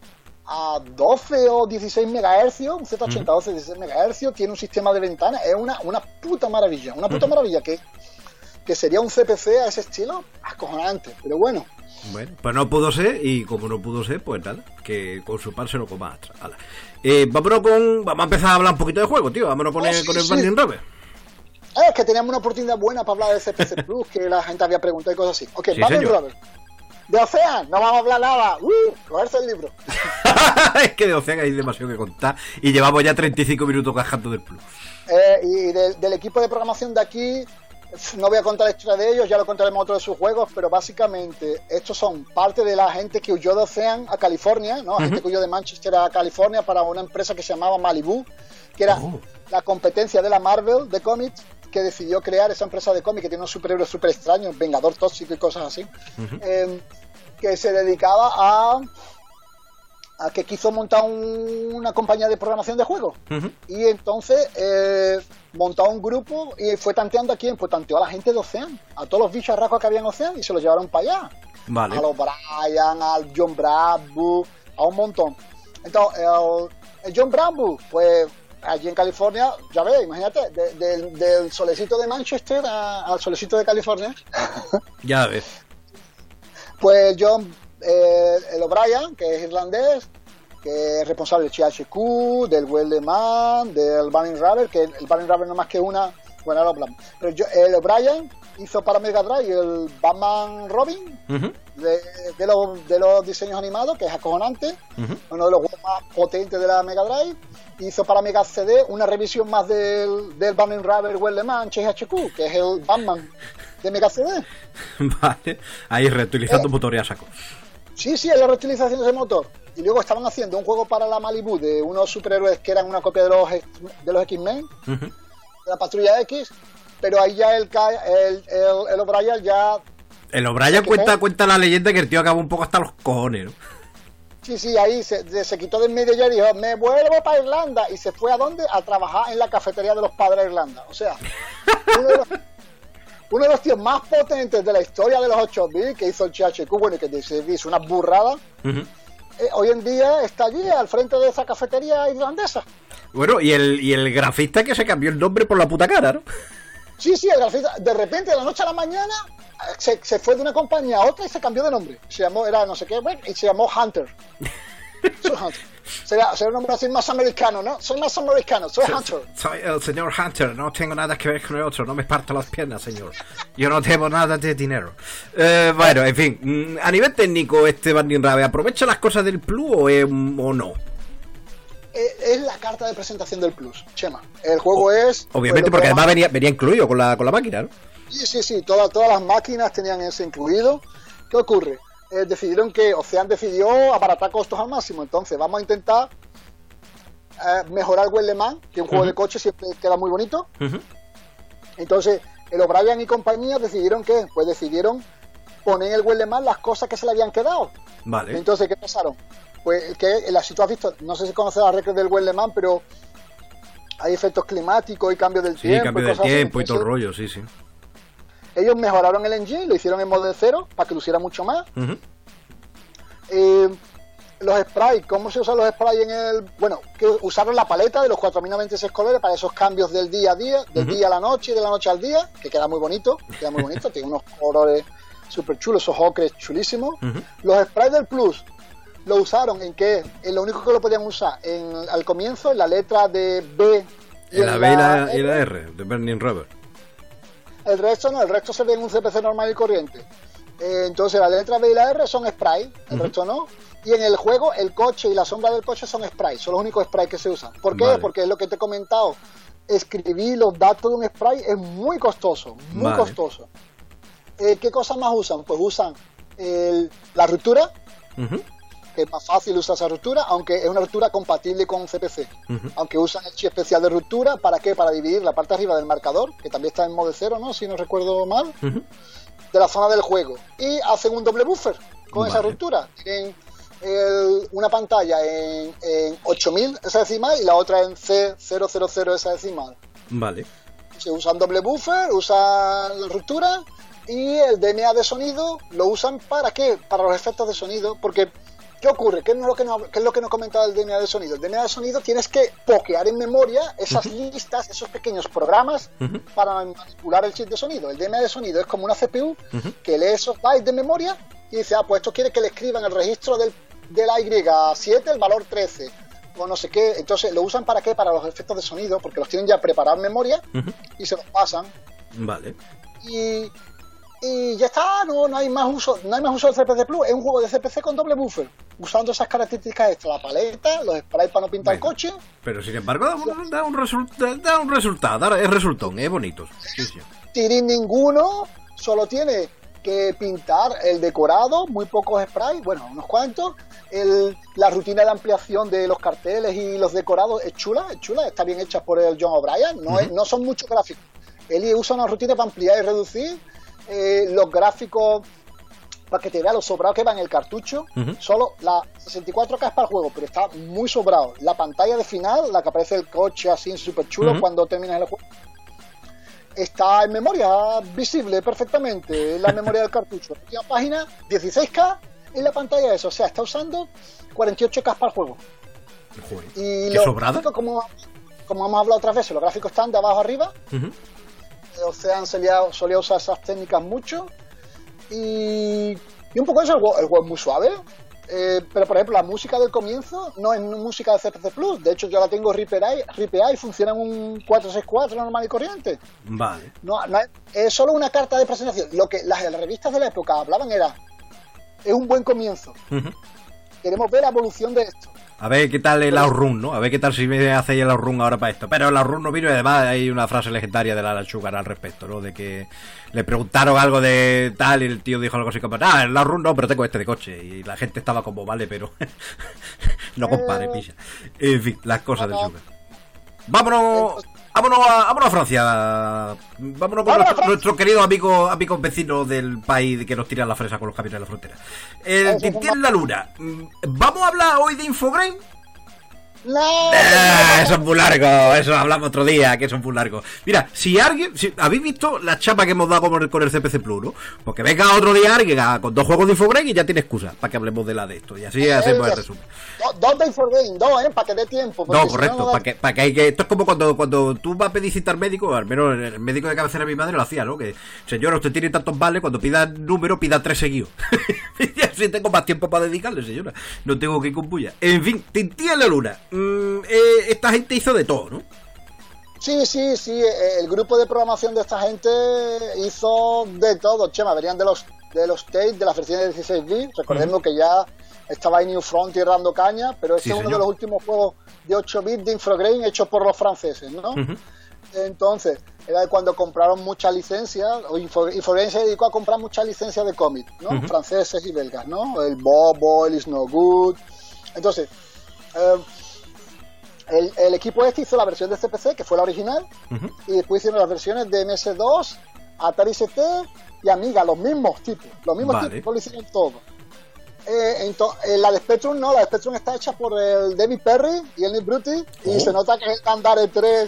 a doce o dieciséis megahercios, un Z ochenta uh-huh. doce, dieciséis megahercios. Tiene un sistema de ventanas. Es una, una puta maravilla. Una puta uh-huh. maravilla que, que sería un C P C a ese estilo acojonante. Pero bueno. Bueno, pues no pudo ser, y como no pudo ser, pues nada, que con su pan se lo coma Astra. Eh, vámonos con. Vamos a empezar a hablar un poquito de juego, tío. Vámonos con, oh, el, sí, con el sí. Banning Rubber. Ah, es que teníamos una oportunidad buena para hablar de C P C Plus, que la gente había preguntado y cosas así. Ok, sí, Banning Rubber. De Ocean, no vamos a hablar nada. Uh, cogerse el libro. Es que de Ocean hay demasiado que contar y llevamos ya treinta y cinco minutos cajando del Plus. Eh, y de, del equipo de programación de aquí. No voy a contar la historia de ellos, ya lo contaremos en otro de sus juegos, pero básicamente estos son parte de la gente que huyó de Ocean a California, ¿no? La uh-huh. gente que huyó de Manchester a California para una empresa que se llamaba Malibu, que era uh-huh. la competencia de la Marvel de cómics, que decidió crear esa empresa de cómics que tiene unos superhéroes súper extraños, Vengador Tóxico y cosas así, uh-huh. eh, que se dedicaba a... a que quiso montar un, una compañía de programación de juegos uh-huh. y entonces eh, montó un grupo y fue tanteando a quién, pues tanteó a la gente de Ocean, a todos los bicharracos que había en Ocean y se los llevaron para allá, vale. a los Brian, al John Bradbury, a un montón. Entonces el, el John Bradbury, pues allí en California, ya ves, imagínate, de, de, del solecito de Manchester a, al solecito de California. Ya ves. Pues John Eh, el O'Brien, que es irlandés, que es responsable del C H Q, del Wellman, del Banning Rubber, que el Banning Rubber no más que una, bueno, ahora hablamos. Pero yo, el O'Brien hizo para Mega Drive el Batman Robin, uh-huh. de, de, los, de los diseños animados, que es acojonante, uh-huh. uno de los juegos más potentes de la Mega Drive. Hizo para Mega C D una revisión más del, del Banning Rubber Wellman C H Q, que es el Batman de Mega C D. Vale, ahí reutilizando eh, motores a saco. Sí, sí, es la reutilización de ese motor. Y luego estaban haciendo un juego para la Malibu de unos superhéroes que eran una copia de los de los X-Men, uh-huh. de la Patrulla X, pero ahí ya el el, el, el O'Brien ya... El O'Brien cuenta, cuenta la leyenda que el tío acabó un poco hasta los cojones, ¿no? Sí, sí, ahí se, se quitó del medio ya y dijo, me vuelvo para Irlanda. Y se fue ¿a dónde? A trabajar en la cafetería de los padres de Irlanda. O sea, uno de los... uno de los tíos más potentes de la historia de los ocho bits que hizo el C H Q, bueno, y que hizo una burrada, uh-huh. eh, hoy en día está allí al frente de esa cafetería irlandesa. Bueno, y el, y el grafista que se cambió el nombre por la puta cara, ¿no? Sí, sí, el grafista, de repente, de la noche a la mañana, se, se fue de una compañía a otra y se cambió de nombre. Se llamó, era no sé qué, y se llamó Hunter. Soy Hunter. Será, será un nombre así más americano, ¿no? Soy más americano, soy so, Hunter. Soy el señor Hunter, no tengo nada que ver con el otro, no me parto las piernas, señor. Yo no tengo nada de dinero. Eh, bueno, en fin, a nivel técnico, este Banning Rubber, ¿aprovecha las cosas del Plus o, es, o no? Es la carta de presentación del Plus, Chema. El juego es... Obviamente, porque además venía, venía incluido con la, con la máquina, ¿no? Sí, sí, sí, toda, todas las máquinas tenían ese incluido. ¿Qué ocurre? Eh, decidieron que Ocean decidió abaratar costos al máximo, entonces vamos a intentar eh, mejorar Wellman, que un juego uh-huh. de coche siempre queda muy bonito. Uh-huh. Entonces el O'Brien y compañía decidieron que, pues decidieron poner en el Weleman las cosas que se le habían quedado. Vale. Entonces, ¿qué pasaron? Pues que si tú has visto, no sé si conoces las reglas del Weleman, pero hay efectos climáticos y cambios del sí, tiempo. Sí, cambio del tiempo y todo el rollo, sí, sí. Ellos mejoraron el engine, lo hicieron en modo de cero para que luciera mucho más. Uh-huh. Eh, los sprites, ¿cómo se usan los sprites en el...? Bueno, que usaron la paleta de los cuatro mil noventa y seis colores para esos cambios del día a día, del uh-huh. día a la noche y de la noche al día, que queda muy bonito, queda muy bonito, tiene unos colores súper chulos, esos ocres chulísimos. Uh-huh. Los sprites del Plus lo usaron en que, en lo único que lo podían usar en, al comienzo, en la letra de B y en la B y la, y la R, de Burning Rubber. El resto no, el resto se ve en un C P C normal y corriente. Eh, entonces la letra B y la R son sprites, el uh-huh. resto no. Y en el juego el coche y la sombra del coche son sprites, son los únicos sprites que se usan. ¿Por qué? Vale. Porque es lo que te he comentado. Escribir los datos de un sprite es muy costoso, muy vale. costoso. Eh, ¿Qué cosas más usan? Pues usan el, la ruptura, uh-huh. que es más fácil usar esa ruptura, aunque es una ruptura compatible con C P C. Uh-huh. Aunque usan el chip especial de ruptura, ¿para qué? Para dividir la parte de arriba del marcador, que también está en modo cero, ¿no? Si no recuerdo mal, uh-huh. de la zona del juego. Y hacen un doble buffer con vale. esa ruptura. Tienen el, una pantalla en, en ocho mil hexadecimal y la otra en C cero cero cero hexadecimal. Vale. Se usan doble buffer, usan la ruptura y el D M A de sonido lo usan ¿para qué? Para los efectos de sonido, porque ¿qué ocurre? ¿Qué es lo que no, qué es lo que no comentaba el D M A de sonido? El D M A de sonido tienes que pokear en memoria esas uh-huh. listas, esos pequeños programas uh-huh. para manipular el chip de sonido. El D M A de sonido es como una C P U uh-huh. que lee esos bytes de memoria y dice, ah, pues esto quiere que le escriban el registro del, del A Y siete, el valor trece, o no sé qué. Entonces, ¿lo usan para qué? Para los efectos de sonido, porque los tienen ya preparados en memoria uh-huh. y se los pasan. Vale. Y... Y ya está, no, no hay más uso, no hay más uso del C P C Plus, es un juego de C P C con doble buffer, usando esas características extra, la paleta, los sprites para no pintar bueno, el coche. Pero sin embargo da un, da un, result, da un resultado, da, es resultón, es bonito. Sí, sí. Tirín ninguno, solo tiene que pintar el decorado, muy pocos sprites, bueno, unos cuantos. El, la rutina de ampliación de los carteles y los decorados es chula, es chula, está bien hecha por el John O'Brien, no, uh-huh. es, no son muchos gráficos. Él usa una rutina para ampliar y reducir. Eh, los gráficos para que te vea lo sobrado que va en el cartucho. Uh-huh. Solo la sesenta y cuatro K es para el juego, pero está muy sobrado. La pantalla de final, la que aparece el coche así súper chulo uh-huh. cuando terminas el juego, está en memoria, visible perfectamente en la memoria del cartucho. La última página, dieciséis K en la pantalla de eso, o sea, está usando cuarenta y ocho K para el juego. Joder, y ¿qué los sobrada? gráficos, como, como hemos hablado otras veces, los gráficos están de abajo arriba. Uh-huh. Ocean solía, solía usar esas técnicas mucho y, y un poco eso, el juego, el juego es muy suave, eh, pero por ejemplo la música del comienzo no es música de C P C Plus, de hecho yo la tengo ripeada y funciona en un cuatro sesenta y cuatro normal y corriente. Vale. No, no es, es solo una carta de presentación. Lo que las, las revistas de la época hablaban era, es un buen comienzo. Uh-huh. Queremos ver la evolución de esto. A ver qué tal el Outrun, ¿no? A ver qué tal si me hace el Outrun ahora para esto. Pero el Outrun no vino y además hay una frase legendaria de Alan Sugar al respecto, ¿no? De que le preguntaron algo de tal y el tío dijo algo así como, ah, el Outrun no, pero tengo este de coche. Y la gente estaba como, vale, pero no compare, pilla. En fin, las cosas del Sugar. Vámonos... Vámonos a, vámonos a Francia. Vámonos con nuestro, nuestro querido amigo, amigos vecinos del país que nos tiran la fresa con los camiones de la frontera. El Tintín en la Luna. ¿Vamos a hablar hoy de Infogrames? No. Ah, eso es muy largo, eso hablamos otro día, que eso es muy largo. Mira, si alguien, si, habéis visto la chapa que hemos dado con el, con el C P C Plus, ¿no? Porque venga otro día alguien con dos juegos de Infogrames y ya tiene excusa para que hablemos de la de esto. Y así eh, hacemos el resumen. Dos de Infogrames, dos, ¿eh? Para que dé tiempo. No, correcto, si no, no para que, para que hay que. Esto es como cuando, cuando tú vas a pedir cita al médico, al menos el médico de cabecera de mi madre lo hacía, ¿no? Que, señora, usted tiene tantos vales, cuando pida número, pida tres seguidos. Y así tengo más tiempo para dedicarle, señora. No tengo que ir con bulla. En fin, Tintín en la Luna. Mm, eh, esta gente hizo de todo, ¿no? Sí, sí, sí, el grupo de programación de esta gente hizo de todo, Chema, venían de los de los tapes de las versiones de dieciséis bits, recordemos uh-huh. que ya estaba ahí New Frontier dando caña, pero este sí, es uno señor. de los últimos juegos de ocho bits de Infogrames hechos por los franceses, ¿no? Uh-huh. Entonces, era cuando compraron muchas licencias, o Infogrames se dedicó a comprar muchas licencias de cómics, ¿no? Uh-huh. Franceses y belgas, ¿no? El Bobo, el Is No Good. Entonces, eh, El, el equipo este hizo la versión de C P C, que fue la original, uh-huh. y después hicieron las versiones de M S dos Atari S T y Amiga, los mismos tipos, los mismos vale. tipos lo hicieron todo. Eh, ento- eh, la de Spectrum no, la de Spectrum está hecha por el David Perry y el Nick Brutti, oh. y se nota que es el Andare tres.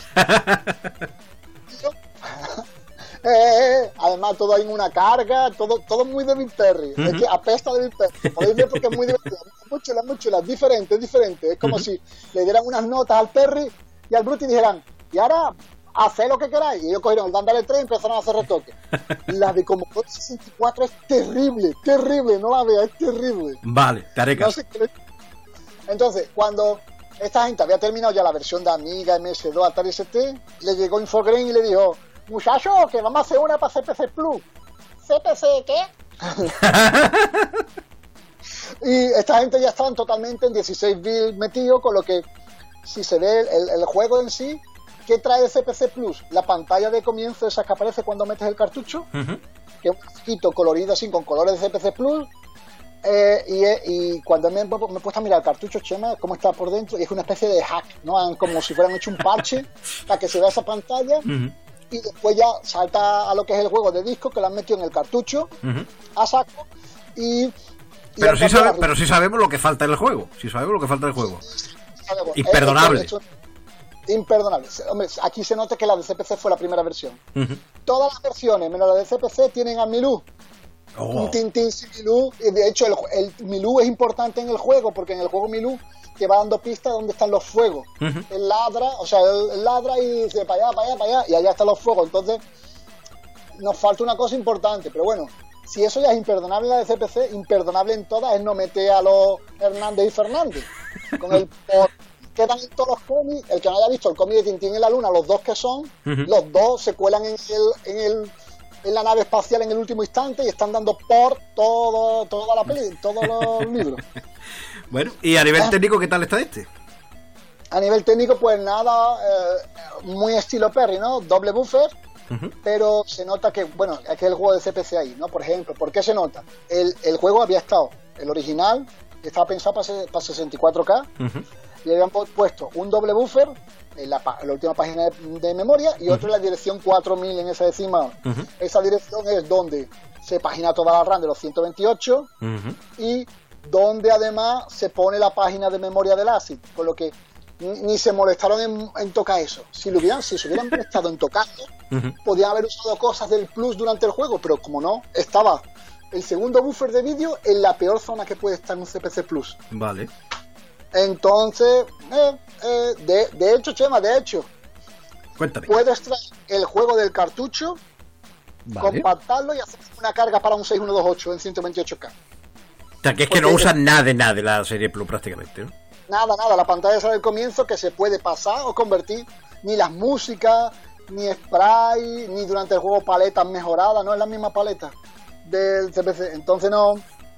eh, además todo hay en una carga, todo todo muy David Perry, uh-huh. es que apesta David Perry, podéis ver porque es muy divertido, es muy chula, muy chula, es diferente, es diferente, es como uh-huh. si le dieran unas notas al Perry y al Brutti dijeran, y ahora haced lo que queráis, y ellos cogieron el Dandare tres y empezaron a hacer retoques. La de Commodore sesenta y cuatro es terrible, terrible, no la veas, es terrible. Vale, te haré caso. No sé qué... Entonces, cuando esta gente había terminado ya la versión de Amiga, M S dos, Atari S T, le llegó Infograin y le dijo, muchachos, que vamos a hacer una para C P C Plus. ¿C P C qué? Y esta gente ya estaban totalmente en dieciséis bits metidos, con lo que, si se ve el, el juego en sí, ¿qué trae el C P C Plus? La pantalla de comienzo, esa que aparece cuando metes el cartucho, uh-huh. que es un poquito colorido así, con colores de C P C Plus, eh, y, y cuando me, me he puesto a mirar el cartucho, Chema, cómo está por dentro, y es una especie de hack, ¿no? Como si fueran hecho un parche para que se vea esa pantalla, uh-huh. y después ya salta a lo que es el juego de disco, que lo han metido en el cartucho, uh-huh. a saco, y... y pero, sí sabe, pero sí sabemos lo que falta en el juego, sí sabemos lo que falta en el juego. Sí, sí, imperdonable. Hecho, imperdonable. Hombre, aquí se nota que la de C P C fue la primera versión. Uh-huh. Todas las versiones, menos la de C P C, tienen a Milú. Oh. Un Tintín sin Milú. Y de hecho, el, el Milú es importante en el juego, porque en el juego Milú te va dando pistas de dónde están los fuegos. Uh-huh. Él ladra, o sea, él, él ladra y dice para allá, para allá, para allá, y allá están los fuegos. Entonces, nos falta una cosa importante, pero bueno. Si eso ya es imperdonable en la de C P C, imperdonable en todas es no meter a los Hernández y Fernández. Con el por, quedan en todos los cómics, el que no haya visto el cómic de Tintín en la Luna, los dos que son, uh-huh. los dos se cuelan en el, en el en la nave espacial en el último instante y están dando por todo, toda la peli, todos los libros. Bueno, y a nivel ah. técnico, ¿qué tal está este? A nivel técnico, pues nada, eh, muy estilo Perry, ¿no? Doble buffer. Uh-huh. Pero se nota que, bueno, es que el juego de C P C ahí, ¿no? Por ejemplo, ¿por qué se nota? El, el juego había estado, el original estaba pensado para, para sesenta y cuatro K, uh-huh. y habían puesto un doble buffer en la, en la última página de, de memoria y uh-huh. otro en la dirección cuatro mil en esa decimal. Uh-huh. Esa dirección es donde se pagina toda la RAM de los ciento veintiocho uh-huh. y donde además se pone la página de memoria del A S I C, con lo que ni se molestaron en, en tocar eso. Si lo hubieran, si se hubieran molestado en tocarlo, uh-huh. podían haber usado cosas del Plus durante el juego, pero como no, estaba el segundo buffer de vídeo en la peor zona que puede estar en un C P C Plus. Vale. Entonces, eh, eh, de, de hecho, Chema, de hecho, cuéntame. Puedes traer el juego del cartucho, vale. compactarlo y hacer una carga para un seis mil ciento veintiocho en ciento veintiocho K. O sea, que es que Porque no usan nada de nada de la serie Plus prácticamente, ¿no? Nada, nada, la pantalla sale al comienzo que se puede pasar o convertir, ni las músicas, ni spray, ni durante el juego paletas mejoradas, no es la misma paleta del C P C, entonces no,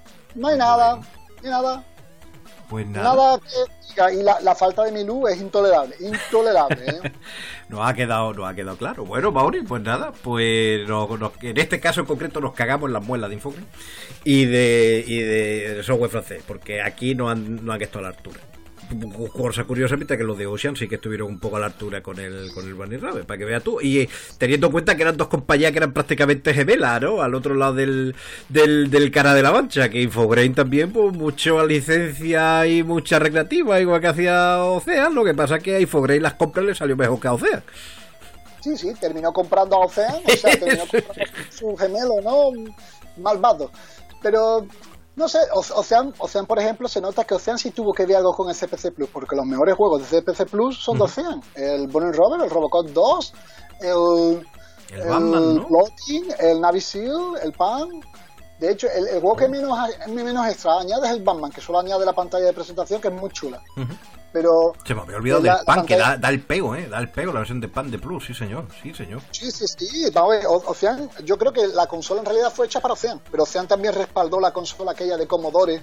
no hay nada, ni nada. Pues nada. Nada que, y la, la falta de Milú es intolerable, intolerable, ¿eh? nos ha quedado, nos ha quedado claro. Bueno, Mauri, pues nada, pues no, no, en este caso en concreto nos cagamos en las muelas de Infograin y de, y de software francés, porque aquí no han, no han estado a la altura. Cosa curiosamente que los de Ocean sí que estuvieron un poco a la altura con el con el Bunny Rabbit, para que veas tú, y teniendo en cuenta que eran dos compañías que eran prácticamente gemelas, ¿no? Al otro lado del del, del Cara de la Mancha, que Infograin también, pues mucha licencia y mucha recreativa, igual que hacía Ocean, lo que pasa es que a Infograin las compras le salió mejor que a Ocean. Sí, sí, terminó comprando a Ocean, o sea, terminó comprando a su gemelo, ¿no? Malvado. Pero no sé, Ocean, Ocean, por ejemplo, se nota que Ocean sí tuvo que ver algo con el C P C Plus, porque los mejores juegos de C P C Plus son de Ocean. El Bunny Robber, el Robocop dos, el... El, el Batman, ¿no? Floating, el Navy Seal, el Pan. De hecho, el, el juego oh. que menos, menos extra añade es el Batman, que solo añade la pantalla de presentación, que es muy chula. Uh-huh. Pero se me había olvidado del Pan, que da, da el pego, ¿eh? Da el pego la versión de Pan de Plus, sí señor, sí señor. Sí, sí, sí. Vamos a ver, Ocean, yo creo que la consola en realidad fue hecha para Ocean, pero Ocean también respaldó la consola aquella de Commodore.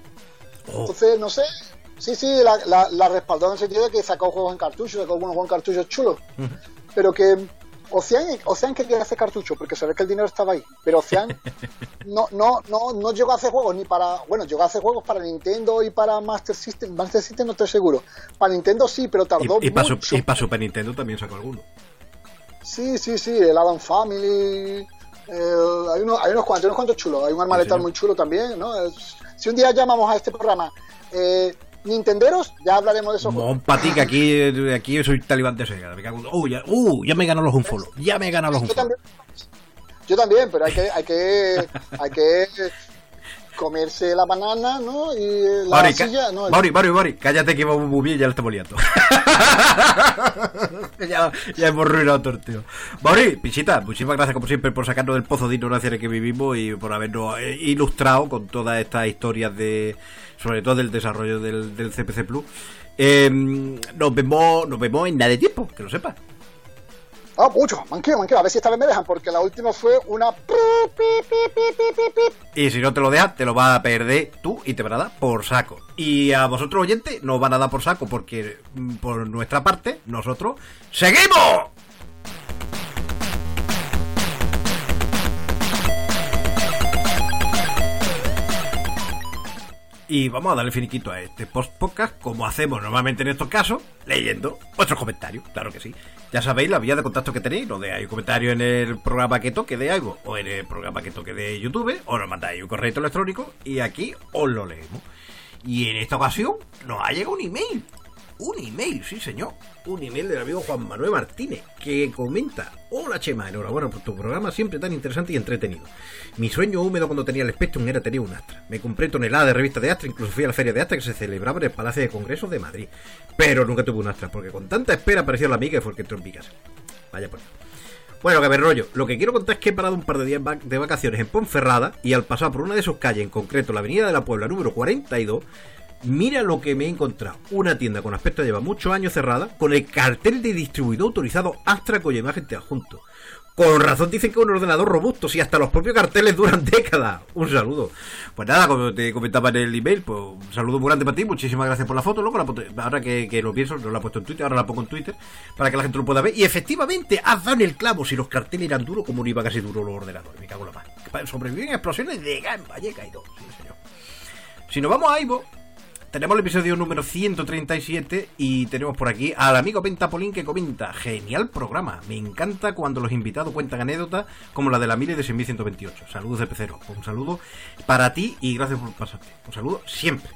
Oh. Entonces, no sé, sí, sí, la, la, la respaldó en el sentido de que sacó juegos en cartucho, sacó algunos juegos en cartuchos chulos, uh-huh. pero que Ocean, Ocean quería hacer cartucho porque se ve que el dinero estaba ahí, pero Ocean no, no, no, no llegó a hacer juegos ni para, bueno, llegó a hacer juegos para Nintendo y para Master System. Master System no estoy seguro. Para Nintendo sí, pero tardó y, y mucho. Para, y para Super Nintendo también sacó alguno. Sí, sí, sí, el Adam Family, Eh, hay, unos, hay unos cuantos, unos cuantos chulos. Hay un arma letal muy chulo también, ¿no? Es, si un día llamamos a este programa eh, Nintenderos, ya hablaremos de eso. Mon pati, que aquí, aquí yo soy talibán de Sega. Me cago en... uh, ya, uh, ya me ganó los unfollow. Ya me ganó los unfollow. Yo también, yo también, pero hay que, hay que, hay que comerse la banana, ¿no? Y la Bori, silla, ¿no? El... Bori, Bori, Bori, cállate que vamos muy bien, ya lo estamos liando. ya, ya hemos ruinado todo, tío. Bori, Pichita, muchísimas gracias como siempre por sacarnos del pozo de ignorancia en el que vivimos y por habernos ilustrado con todas estas historias de, sobre todo del desarrollo del, del C P C Plus. Eh, nos vemos, nos vemos en nada de tiempo, que lo sepas. Ah, mucho, manqueo, manqueo, a ver si esta vez me dejan, porque la última fue una... Y si no te lo dejas, te lo vas a perder tú y te van a dar por saco. Y a vosotros, oyentes, no os van a dar por saco, porque por nuestra parte, nosotros ¡seguimos! Y vamos a darle finiquito a este post-podcast, como hacemos normalmente en estos casos, leyendo vuestros comentarios, claro que sí. Ya sabéis la vía de contacto que tenéis, nos dejáis un comentario en el programa que toque de algo, o en el programa que toque de YouTube, o nos mandáis un correo electrónico, y aquí os lo leemos. Y en esta ocasión nos ha llegado un email. Un email, sí señor. Un email del amigo Juan Manuel Martínez, que comenta: hola Chema, enhorabuena por tu programa siempre tan interesante y entretenido. Mi sueño húmedo cuando tenía el Spectrum era tener un Astra. Me compré toneladas de revistas de Astra, incluso fui a la feria de Astra que se celebraba en el Palacio de Congresos de Madrid. Pero nunca tuve un Astra, porque con tanta espera apareció la amiga y fue el que entró en mi casa. Vaya por ahí. Bueno, que me rollo. Lo que quiero contar es que he parado un par de días de vacaciones en Ponferrada y al pasar por una de sus calles, en concreto la avenida de la Puebla número cuarenta y dos, mira lo que me he encontrado. Una tienda con aspecto lleva muchos años cerrada, con el cartel de distribuidor autorizado Astra cuya imagen te adjunto. Con razón dicen que es un ordenador robusto, si hasta los propios carteles duran décadas. Un saludo. Pues nada, como te comentaba en el email, pues un saludo muy grande para ti, muchísimas gracias por la foto. Luego la, ahora que, que lo pienso, no la he puesto en Twitter, ahora la pongo en Twitter para que la gente lo pueda ver. Y efectivamente, has dado en el clavo. Si los carteles eran duros, como no iba casi duro los ordenadores. Me cago en la mano. Sobreviven explosiones de gas en Valleca y todo. Sí, señor. Si nos vamos a Ivo, tenemos el episodio número ciento treinta y siete y tenemos por aquí al amigo Pentapolín que comenta: genial programa, me encanta cuando los invitados cuentan anécdotas como la de la Mili de seis mil ciento veintiocho. Saludos de Pecero, un saludo para ti y gracias por pasarte. Un saludo siempre.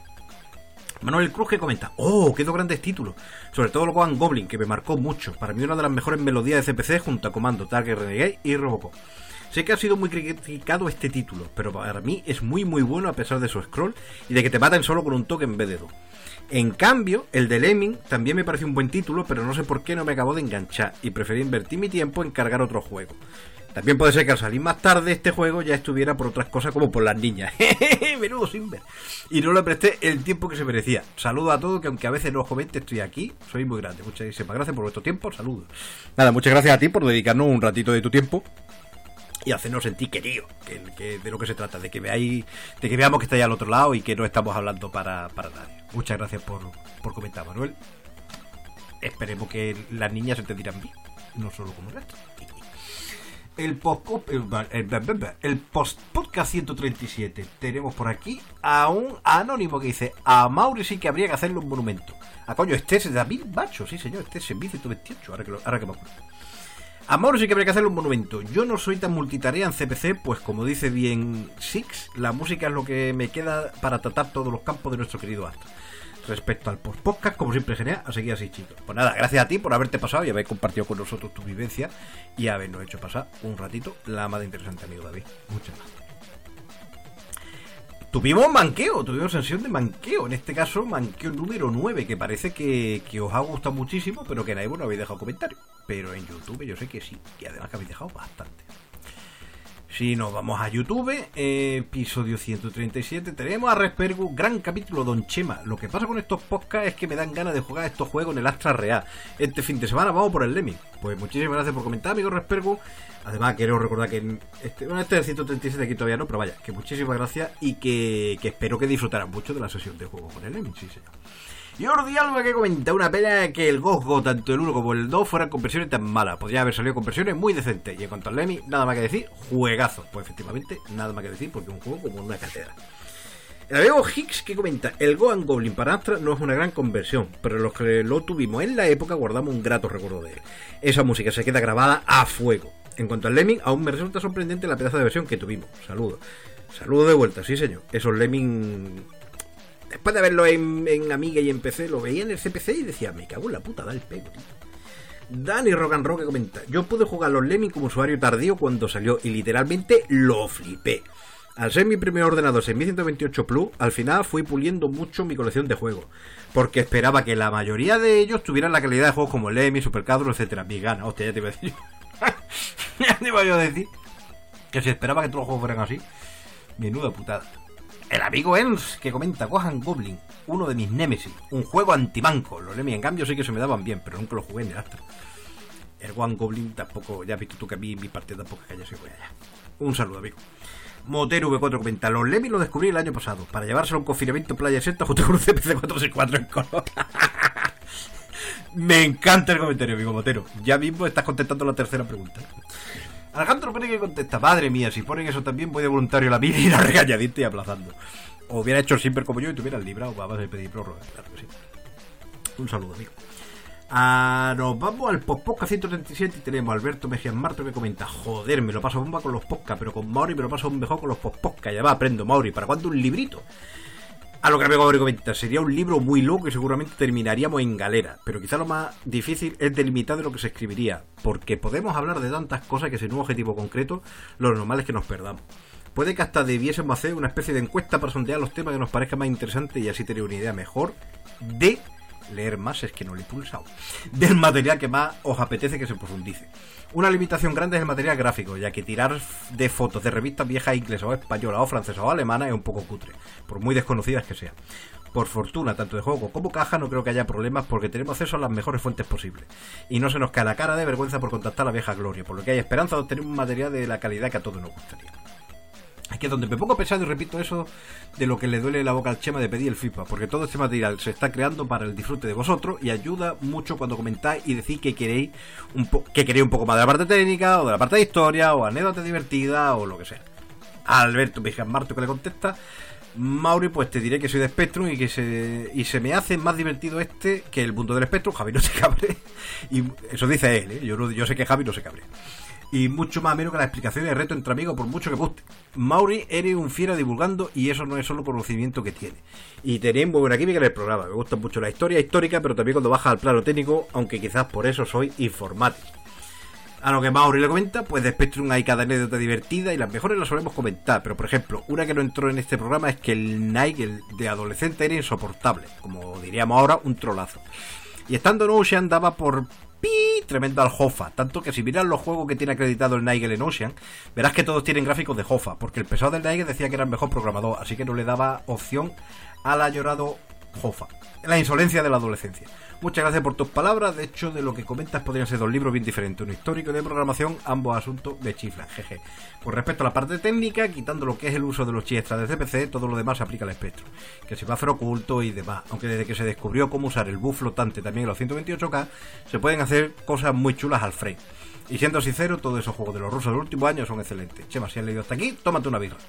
Manuel Cruz que comenta: oh, qué dos grandes títulos, sobre todo el Ghost and Goblin, que me marcó mucho. Para mí una de las mejores melodías de C P C junto a Comando, Target Renegade y Robocop. Sé que ha sido muy criticado este título, pero para mí es muy muy bueno a pesar de su scroll y de que te maten solo con un toque en vez de dos. En cambio, el de Lemming también me parece un buen título, pero no sé por qué no me acabó de enganchar y preferí invertir mi tiempo en cargar otro juego. También puede ser que al salir más tarde este juego ya estuviera por otras cosas como por las niñas. Menudo Simber. Y no le presté el tiempo que se merecía. Saludos a todos, que aunque a veces no os comente, estoy aquí. Soy muy grande. Muchísimas gracias por vuestro tiempo. Saludos. Nada, muchas gracias a ti por dedicarnos un ratito de tu tiempo y hacernos sentir querido, que, que de lo que se trata, de que veáis, de que veamos que estáis al otro lado y que no estamos hablando para, para nadie. Muchas gracias por, por comentar, Manuel. Esperemos que las niñas se te dirán bien, no solo como el resto. El post el, el, el post podcast ciento treinta y siete. Tenemos por aquí a un anónimo que dice: a Mauri sí que habría que hacerle un monumento. Ah, coño, este es de David Bacho, sí señor, este es en ciento veintiocho, ahora que, lo, ahora que me acuerdo. A Mauro sí que habría que hacerle un monumento. Yo no soy tan multitarea en C P C, pues como dice bien Six, la música es lo que me queda para tratar todos los campos de nuestro querido Astra. Respecto al post-podcast, como siempre, genial, a seguir así, chicos. Pues nada, gracias a ti por haberte pasado y haber compartido con nosotros tu vivencia y habernos hecho pasar un ratito la más interesante, amigo David. Muchas gracias. Tuvimos manqueo, tuvimos sesión de manqueo, en este caso manqueo número nueve, que parece que, que os ha gustado muchísimo, pero que en Ivo no habéis dejado comentarios. Pero en YouTube yo sé que sí, y además que habéis dejado bastante. Si nos vamos a YouTube, eh, episodio ciento treinta y siete, tenemos a Respergu, gran capítulo Don Chema. Lo que pasa con estos podcasts es que me dan ganas de jugar estos juegos en el Astra Real. Este fin de semana vamos por el Lemming. Pues muchísimas gracias por comentar, amigo Respergu. Además, quiero recordar que este, bueno, este es el ciento treinta y siete, aquí todavía no, pero vaya, que muchísimas gracias y que, que espero que disfrutaran mucho de la sesión de juego con el Lemming, sí señor. Y Jordi Alba que comenta: una pena que el Gosgo, tanto el uno como el dos, fueran con versiones tan malas. Podría haber salido con versiones muy decentes. Y en cuanto al Lemming, nada más que decir, juegazo. Pues efectivamente, nada más que decir, porque es un juego como una catedral. El amigo Hicks que comenta: el Ghost and Goblin para Astra no es una gran conversión, pero los que lo tuvimos en la época guardamos un grato recuerdo de él. Esa música se queda grabada a fuego. En cuanto al Lemming, aún me resulta sorprendente la pedazo de versión que tuvimos. Saludos. Saludos de vuelta, sí señor. Esos Lemming... Después de verlo en, en Amiga y en P C, lo veía en el C P C y decía, me cago en la puta, da el pego, tío. Dani Rock and Roll que comenta, yo pude jugar los Lemming como usuario tardío cuando salió y literalmente lo flipé. Al ser mi primer ordenador seis mil ciento veintiocho Plus, al final fui puliendo mucho mi colección de juegos, porque esperaba que la mayoría de ellos tuvieran la calidad de juegos como Lemming, Supercadro, etcétera. Mi gana, hostia, ya te iba a decir. Ya te iba yo a decir que si esperaba que todos los juegos fueran así. Menuda putada. El amigo Els que comenta, Gohan Goblin, uno de mis némesis, un juego antimanco. Los Lemming en cambio sí que se me daban bien, pero nunca lo jugué en el Astra. El Gohan Goblin tampoco, ya has visto tú que a mí mi partida tampoco es que haya sido allá. Un saludo, amigo. Motero V cuatro comenta, los Lemming los descubrí el año pasado, para llevárselo a un confinamiento en Playa Sexta junto con un C P C cuatrocientos sesenta y cuatro en color. Me encanta el comentario, amigo Motero. Ya mismo estás contestando la tercera pregunta. Alejandro Pérez que contesta, madre mía, si ponen eso también voy de voluntario a la vida y la regañadita y aplazando. O hubiera hecho el simper como yo y te hubieras librado, vas a pedir prórroga, claro que sí. Un saludo, amigo. Ah, nos vamos al post-podcast ciento treinta y siete y tenemos a Alberto Mejías Marto que comenta, joder, me lo paso bomba con los podcasts, pero con Mauri me lo paso mejor con los post-podcasts. Ya va, aprendo, Mauri, ¿para cuándo un librito? A lo que amigo Mauri comenta, sería un libro muy loco y seguramente terminaríamos en galera, pero quizá lo más difícil es delimitar de lo que se escribiría, porque podemos hablar de tantas cosas que sin un objetivo concreto, lo normal es que nos perdamos. Puede que hasta debiésemos hacer una especie de encuesta para sondear los temas que nos parezcan más interesantes y así tener una idea mejor de... leer más, es que no le he pulsado, del material que más os apetece que se profundice. Una limitación grande es el material gráfico, ya que tirar de fotos de revistas viejas inglesas o españolas o francesas o alemanas es un poco cutre, por muy desconocidas que sean. Por fortuna, tanto de juego como caja no creo que haya problemas porque tenemos acceso a las mejores fuentes posibles y no se nos cae la cara de vergüenza por contactar a la vieja gloria, por lo que hay esperanza de obtener un material de la calidad que a todos nos gustaría. Aquí es donde me pongo pesado y repito eso de lo que le duele la boca al Chema de pedir el FIFA, porque todo este material se está creando para el disfrute de vosotros y ayuda mucho cuando comentáis y decís que queréis un po que queréis un poco más de la parte técnica o de la parte de historia o anécdotas divertidas o lo que sea. A Alberto Mejías Marto que le contesta, Mauri, pues te diré que soy de Spectrum y que se y se me hace más divertido este que el mundo del Spectrum. Javi no se cabre, y eso dice él, ¿eh? yo, no, yo sé que Javi no se cabre. Y mucho más menos que la explicación de reto entre amigos, por mucho que guste. Mauri, eres un fiera divulgando y eso no es solo conocimiento que tiene. Y tenéis muy buena química en el programa. Me gusta mucho la historia histórica, pero también cuando baja al plano técnico, aunque quizás por eso soy informático. A lo que Mauri le comenta, pues de Spectrum hay cada anécdota divertida y las mejores las solemos comentar. Pero por ejemplo, una que no entró en este programa es que el Nike el de adolescente era insoportable. Como diríamos ahora, un trolazo. Y estando en Ocean daba por... ¡pi! Tremendo al Jofa, tanto que si miras los juegos que tiene acreditado el Nigel en Ocean, verás que todos tienen gráficos de Jofa, porque el pesado del Nigel decía que era el mejor programador, así que no le daba opción al ayorado Jofa. La insolencia de la adolescencia. Muchas gracias por tus palabras, de hecho de lo que comentas podrían ser dos libros bien diferentes, uno histórico y de programación, ambos asuntos me chiflan, jeje. Con respecto a la parte técnica, quitando lo que es el uso de los chi extras de C P C, todo lo demás se aplica al Spectrum, que se va a hacer oculto y demás, aunque desde que se descubrió cómo usar el buff flotante también en los ciento veintiocho K, se pueden hacer cosas muy chulas al frame. Y siendo sincero, todos esos juegos de los rusos del último año son excelentes. Chema, si has leído hasta aquí, tómate una birra.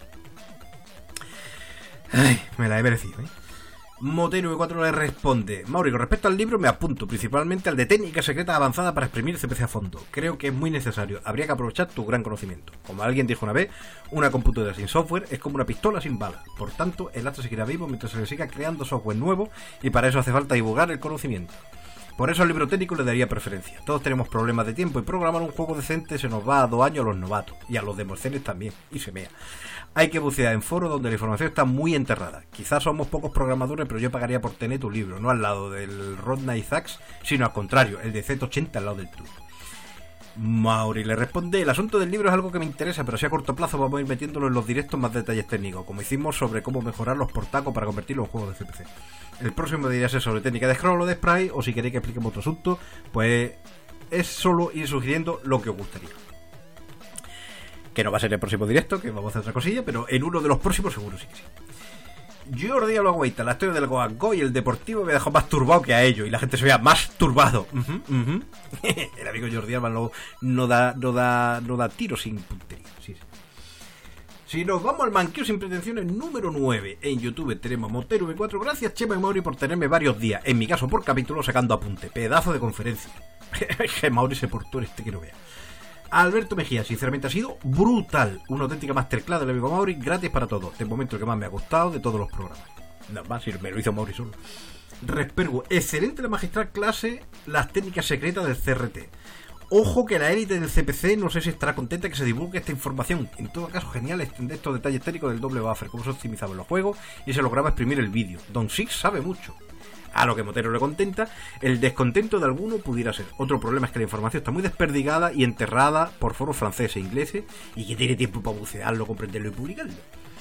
Ay, me la he merecido, ¿eh? Motero V cuatro le responde, Mauri, con respecto al libro me apunto principalmente al de técnicas secretas avanzadas para exprimir C P C a fondo. Creo que es muy necesario, habría que aprovechar tu gran conocimiento. Como alguien dijo una vez, una computadora sin software es como una pistola sin balas. Por tanto, el Astra seguirá vivo mientras se le siga creando software nuevo y para eso hace falta divulgar el conocimiento. Por eso al libro técnico le daría preferencia. Todos tenemos problemas de tiempo y programar un juego decente se nos va a dos años a los novatos y a los democenes también, y se mea. Hay que bucear en foros donde la información está muy enterrada. Quizás somos pocos programadores, pero yo pagaría por tener tu libro, no al lado del Rodney Isaacs, sino al contrario, el de Z ochenta al lado del tuyo. Mauri le responde, el asunto del libro es algo que me interesa, pero si a corto plazo vamos a ir metiéndolo en los directos más detalles técnicos, como hicimos sobre cómo mejorar los portacos para convertirlos en juegos de C P C. El próximo debería ser sobre técnica de scroll o de sprite, o si queréis que expliquemos otro asunto, pues es solo ir sugiriendo lo que os gustaría. Que no va a ser el próximo directo, que vamos a hacer otra cosilla, pero en uno de los próximos seguro sí que sí. Jordi Aguaita, la historia del Gohan Go y el deportivo me dejó más turbado que a ello, y la gente se vea más turbado. Uh-huh, uh-huh. El amigo Jordi Alba no, no, da, no, da, no da tiro sin puntería. Sí, sí. Si nos vamos al manqueo sin pretensiones número nueve, en YouTube tenemos Motero V cuatro. Gracias Chema y Mauri por tenerme varios días, en mi caso por capítulo sacando apunte. Pedazo de conferencia. Que Mauri se portó este que no vea. Alberto Mejía, sinceramente ha sido brutal. Una auténtica masterclass del amigo Mauri, gratis para todos. De momento el que más me ha gustado de todos los programas. Nada más, si me lo hizo Mauri solo. Respergo, excelente la magistral clase, las técnicas secretas del C R T. Ojo que la élite del C P C no sé si estará contenta que se divulgue esta información. En todo caso, genial extender estos detalles técnicos del doble buffer, cómo se optimizaban los juegos y se lograba exprimir el vídeo. Don Six sabe mucho. A lo que Motero le contenta, el descontento de alguno pudiera ser. Otro problema es que la información está muy desperdigada y enterrada por foros franceses e ingleses y que tiene tiempo para bucearlo, comprenderlo y publicarlo.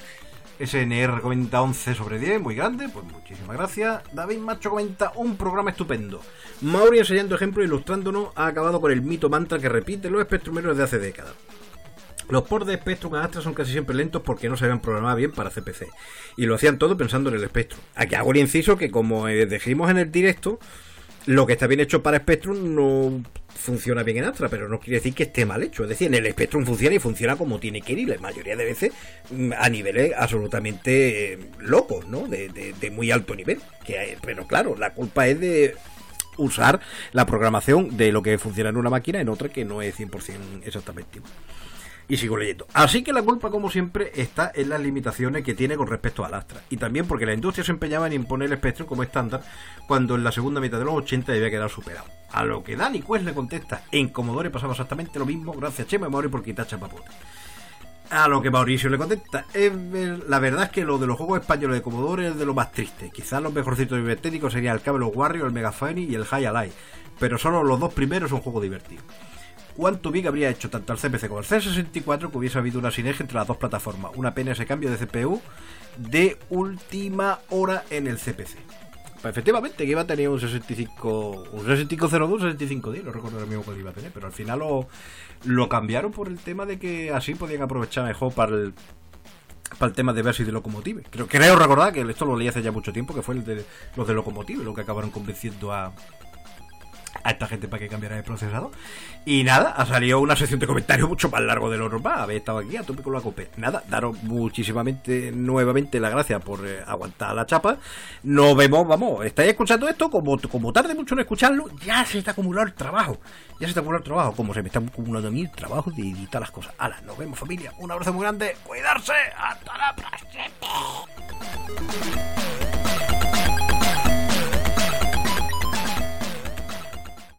S N R comenta once sobre diez, muy grande, pues muchísimas gracias. David Macho comenta un programa estupendo. Mauri enseñando ejemplos, ilustrándonos, ha acabado con el mito mantra que repite los Spectrumeros desde hace décadas. Los ports de Spectrum a Astra son casi siempre lentos porque no se habían programado bien para C P C. Y lo hacían todo pensando en el Spectrum. Aquí hago el inciso que, como dijimos en el directo, lo que está bien hecho para Spectrum no funciona bien en Astra, pero no quiere decir que esté mal hecho. Es decir, en el Spectrum funciona y funciona como tiene que ir, y la mayoría de veces a niveles absolutamente eh, locos, ¿no? De, de, de muy alto nivel. Que hay, pero claro, la culpa es de usar la programación de lo que funciona en una máquina en otra que no es cien por ciento exactamente igual. Y sigo leyendo. Así que la culpa, como siempre, está en las limitaciones que tiene con respecto al Astra. Y también porque la industria se empeñaba en imponer el Spectrum como estándar cuando en la segunda mitad de los ochenta debía quedar superado. A lo que Dani Quest le contesta: en Commodore pasaba exactamente lo mismo, gracias Chema y Mauri por quitar chapapote. A lo que Mauricio le contesta: es ver, la verdad es que lo de los juegos españoles de Commodore es de lo más triste. Quizás los mejorcitos divertéticos serían el Cable of Warrior, el Mega Funny y el High Alive, pero solo los dos primeros son juegos divertidos. Cuánto bien habría hecho tanto el C P C como el C sesenta y cuatro que hubiese habido una sinergia entre las dos plataformas. Una pena ese cambio de C P U de última hora en el C P C. Pues efectivamente, que iba a tener un sesenta y cinco, un sesenta y cinco cero dos, un sesenta y cinco diez, no recuerdo el mismo que iba a tener, pero al final lo, lo cambiaron por el tema de que así podían aprovechar mejor para el para el tema de Versus y de Locomotive. Creo, creo recordar que esto lo leí hace ya mucho tiempo, que fue el de los de Locomotive, lo que acabaron convenciendo a a esta gente para que cambiara de procesador. Y nada, ha salido una sección de comentarios mucho más largo de lo normal. Habéis estado aquí a tope con la cope. Nada, daros muchísimamente nuevamente las gracias por eh, aguantar la chapa. Nos vemos, vamos, estáis escuchando esto, como, como tarde mucho en escucharlo, ya se está acumulando el trabajo. Ya se está acumulando el trabajo, como se me está acumulando a mí el trabajo de editar las cosas. Hala, nos vemos, familia, un abrazo muy grande, cuidarse, hasta la próxima.